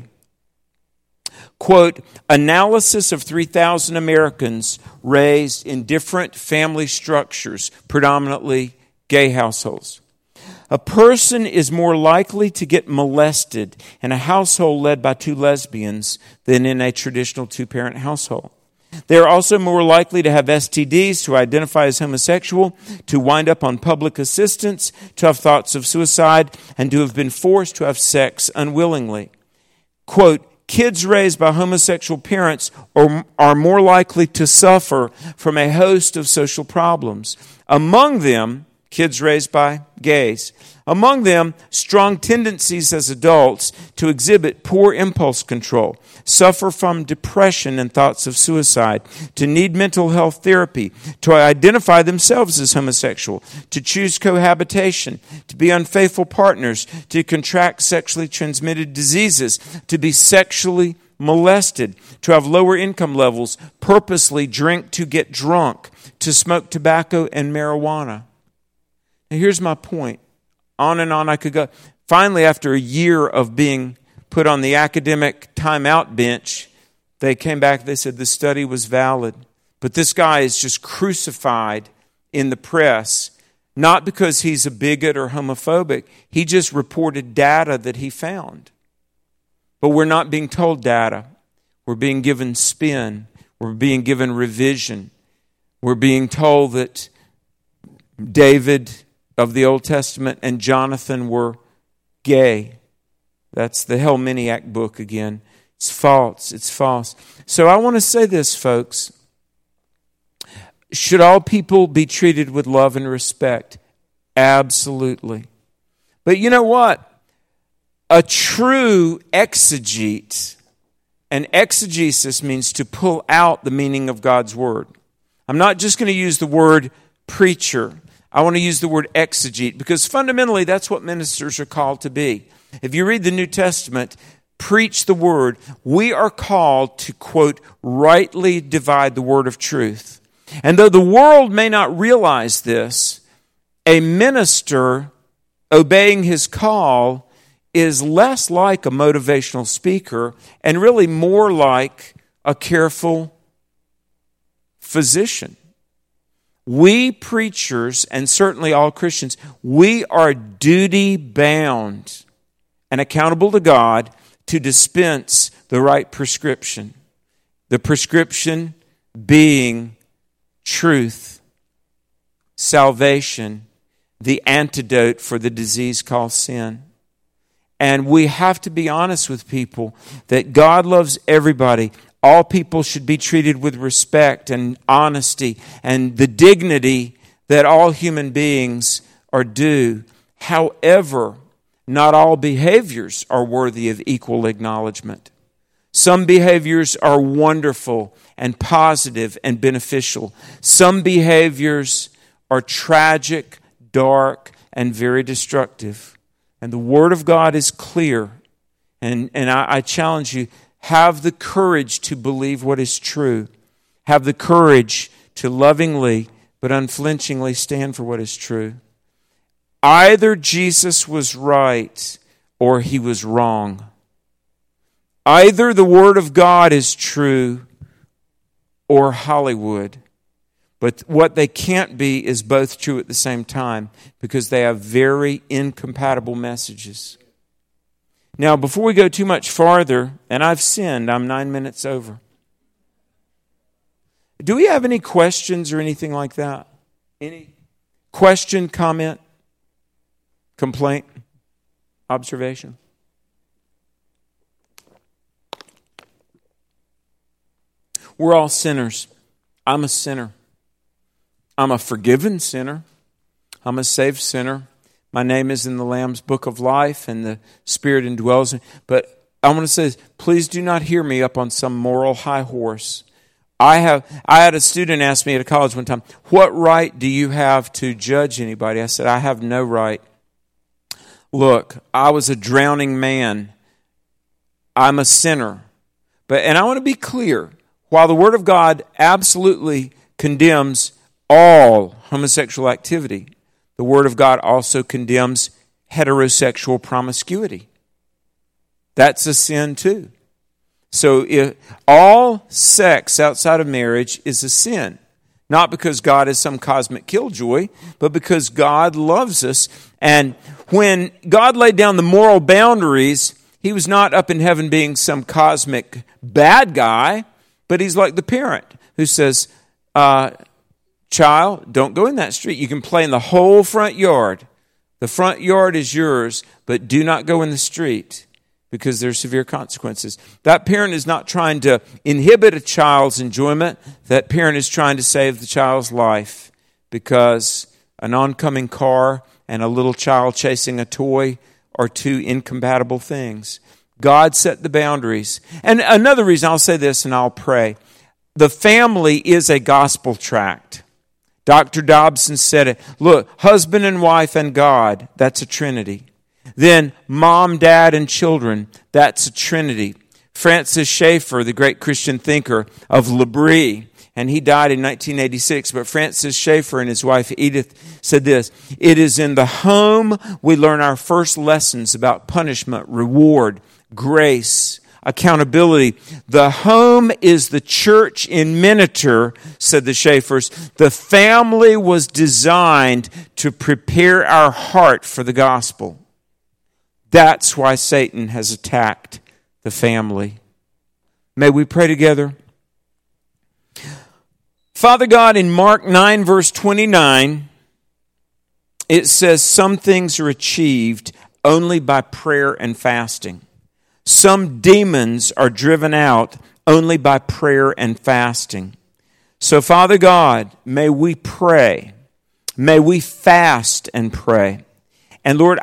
Quote, analysis of 3,000 Americans raised in different family structures, predominantly gay households. A person is more likely to get molested in a household led by two lesbians than in a traditional two-parent household. They are also more likely to have STDs, to identify as homosexual, to wind up on public assistance, to have thoughts of suicide, and to have been forced to have sex unwillingly. Quote, kids raised by homosexual parents are more likely to suffer from a host of social problems. Among them, kids raised by gays. Among them, strong tendencies as adults to exhibit poor impulse control, suffer from depression and thoughts of suicide, to need mental health therapy, to identify themselves as homosexual, to choose cohabitation, to be unfaithful partners, to contract sexually transmitted diseases, to be sexually molested, to have lower income levels, purposely drink to get drunk, to smoke tobacco and marijuana. Now here's my point. On and on I could go. Finally, after a year of being put on the academic timeout bench, they came back, they said the study was valid. But this guy is just crucified in the press, not because he's a bigot or homophobic. He just reported data that he found. But we're not being told data. We're being given spin. We're being given revision. We're being told that David of the Old Testament and Jonathan were gay. That's the Helminiak book again. It's false. It's false. So I want to say this, folks. Should all people be treated with love and respect? Absolutely. But you know what? A true exegete, and exegesis means to pull out the meaning of God's word. I'm not just going to use the word preacher. I want to use the word exegete because fundamentally that's what ministers are called to be. If you read the New Testament, preach the word. We are called to, quote, rightly divide the word of truth. And though the world may not realize this, a minister obeying his call is less like a motivational speaker and really more like a careful physician. We preachers, and certainly all Christians, we are duty-bound and accountable to God to dispense the right prescription. The prescription being truth, salvation, the antidote for the disease called sin. And we have to be honest with people that God loves everybody. All people should be treated with respect and honesty and the dignity that all human beings are due. However, not all behaviors are worthy of equal acknowledgement. Some behaviors are wonderful and positive and beneficial. Some behaviors are tragic, dark, and very destructive. And the Word of God is clear. And I challenge you, have the courage to believe what is true. Have the courage to lovingly but unflinchingly stand for what is true. Either Jesus was right or he was wrong. Either the Word of God is true or Hollywood. But what they can't be is both true at the same time because they have very incompatible messages. Now, before we go too much farther, and I've sinned, I'm 9 minutes over. Do we have any questions or anything like that? Any question, comment, complaint, observation? We're all sinners. I'm a sinner. I'm a forgiven sinner. I'm a saved sinner. My name is in the Lamb's Book of Life, and the Spirit indwells me. But I want to say this, please do not hear me up on some moral high horse. I had a student ask me at a college one time, what right do you have to judge anybody? I said, I have no right. Look, I was a drowning man. I'm a sinner. And I want to be clear, while the Word of God absolutely condemns all homosexual activity, the Word of God also condemns heterosexual promiscuity. That's a sin too. So all sex outside of marriage is a sin. Not because God is some cosmic killjoy, but because God loves us. And when God laid down the moral boundaries, He was not up in heaven being some cosmic bad guy, but He's like the parent who says, child, don't go in that street. You can play in the whole front yard. The front yard is yours, but do not go in the street, because there's severe consequences. That parent is not trying to inhibit a child's enjoyment. That parent is trying to save the child's life, because an oncoming car and a little child chasing a toy are two incompatible things. God set the boundaries. And another reason, I'll say this and I'll pray. The family is a gospel tract. Dr. Dobson said it. Look, husband and wife and God, that's a trinity. Then mom, dad, and children, that's a trinity. Francis Schaeffer, the great Christian thinker of L'Abri, and he died in 1986, but Francis Schaeffer and his wife Edith said this, it is in the home we learn our first lessons about punishment, reward, grace, accountability. The home is the church in miniature, said the Schaeffers. The family was designed to prepare our heart for the gospel. That's why Satan has attacked the family. May we pray together? Father God, in Mark 9, verse 29, it says some things are achieved only by prayer and fasting. Some demons are driven out only by prayer and fasting. So, Father God, may we pray. May we fast and pray. And Lord,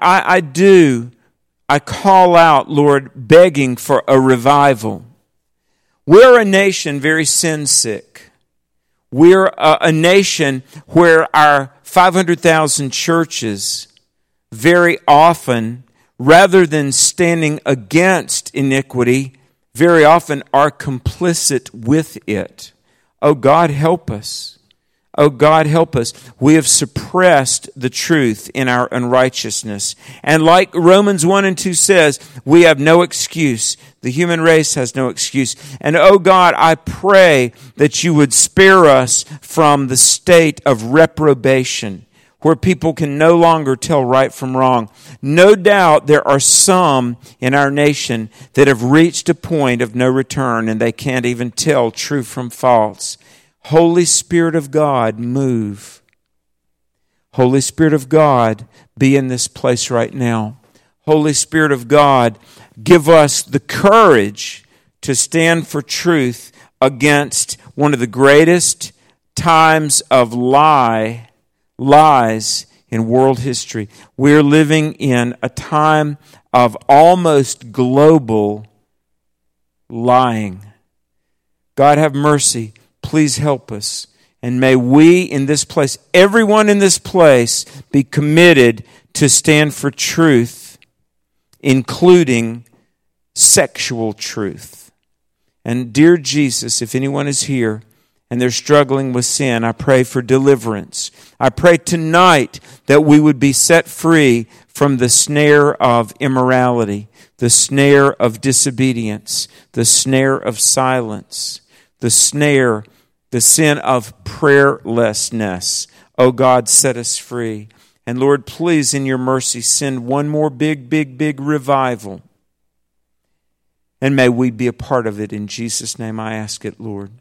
I call out, Lord, begging for a revival. We're a nation very sin sick. We're a nation where our 500,000 churches very often, rather than standing against iniquity, very often are complicit with it. Oh God, help us. Oh God, help us. We have suppressed the truth in our unrighteousness. And like Romans 1 and 2 says, we have no excuse. The human race has no excuse. And oh God, I pray that you would spare us from the state of reprobation, where people can no longer tell right from wrong. No doubt there are some in our nation that have reached a point of no return, and they can't even tell true from false. Holy Spirit of God, move. Holy Spirit of God, be in this place right now. Holy Spirit of God, give us the courage to stand for truth against one of the greatest times of lies in world history. We're living in a time of almost global lying. God have mercy. Please help us. And may we in this place, everyone in this place, be committed to stand for truth, including sexual truth. And dear Jesus, if anyone is here and they're struggling with sin, I pray for deliverance. I pray tonight that we would be set free from the snare of immorality, the snare of disobedience, the snare of silence, the sin of prayerlessness. Oh God, set us free. And Lord, please in your mercy send one more big revival. And may we be a part of it. In Jesus' name I ask it, Lord.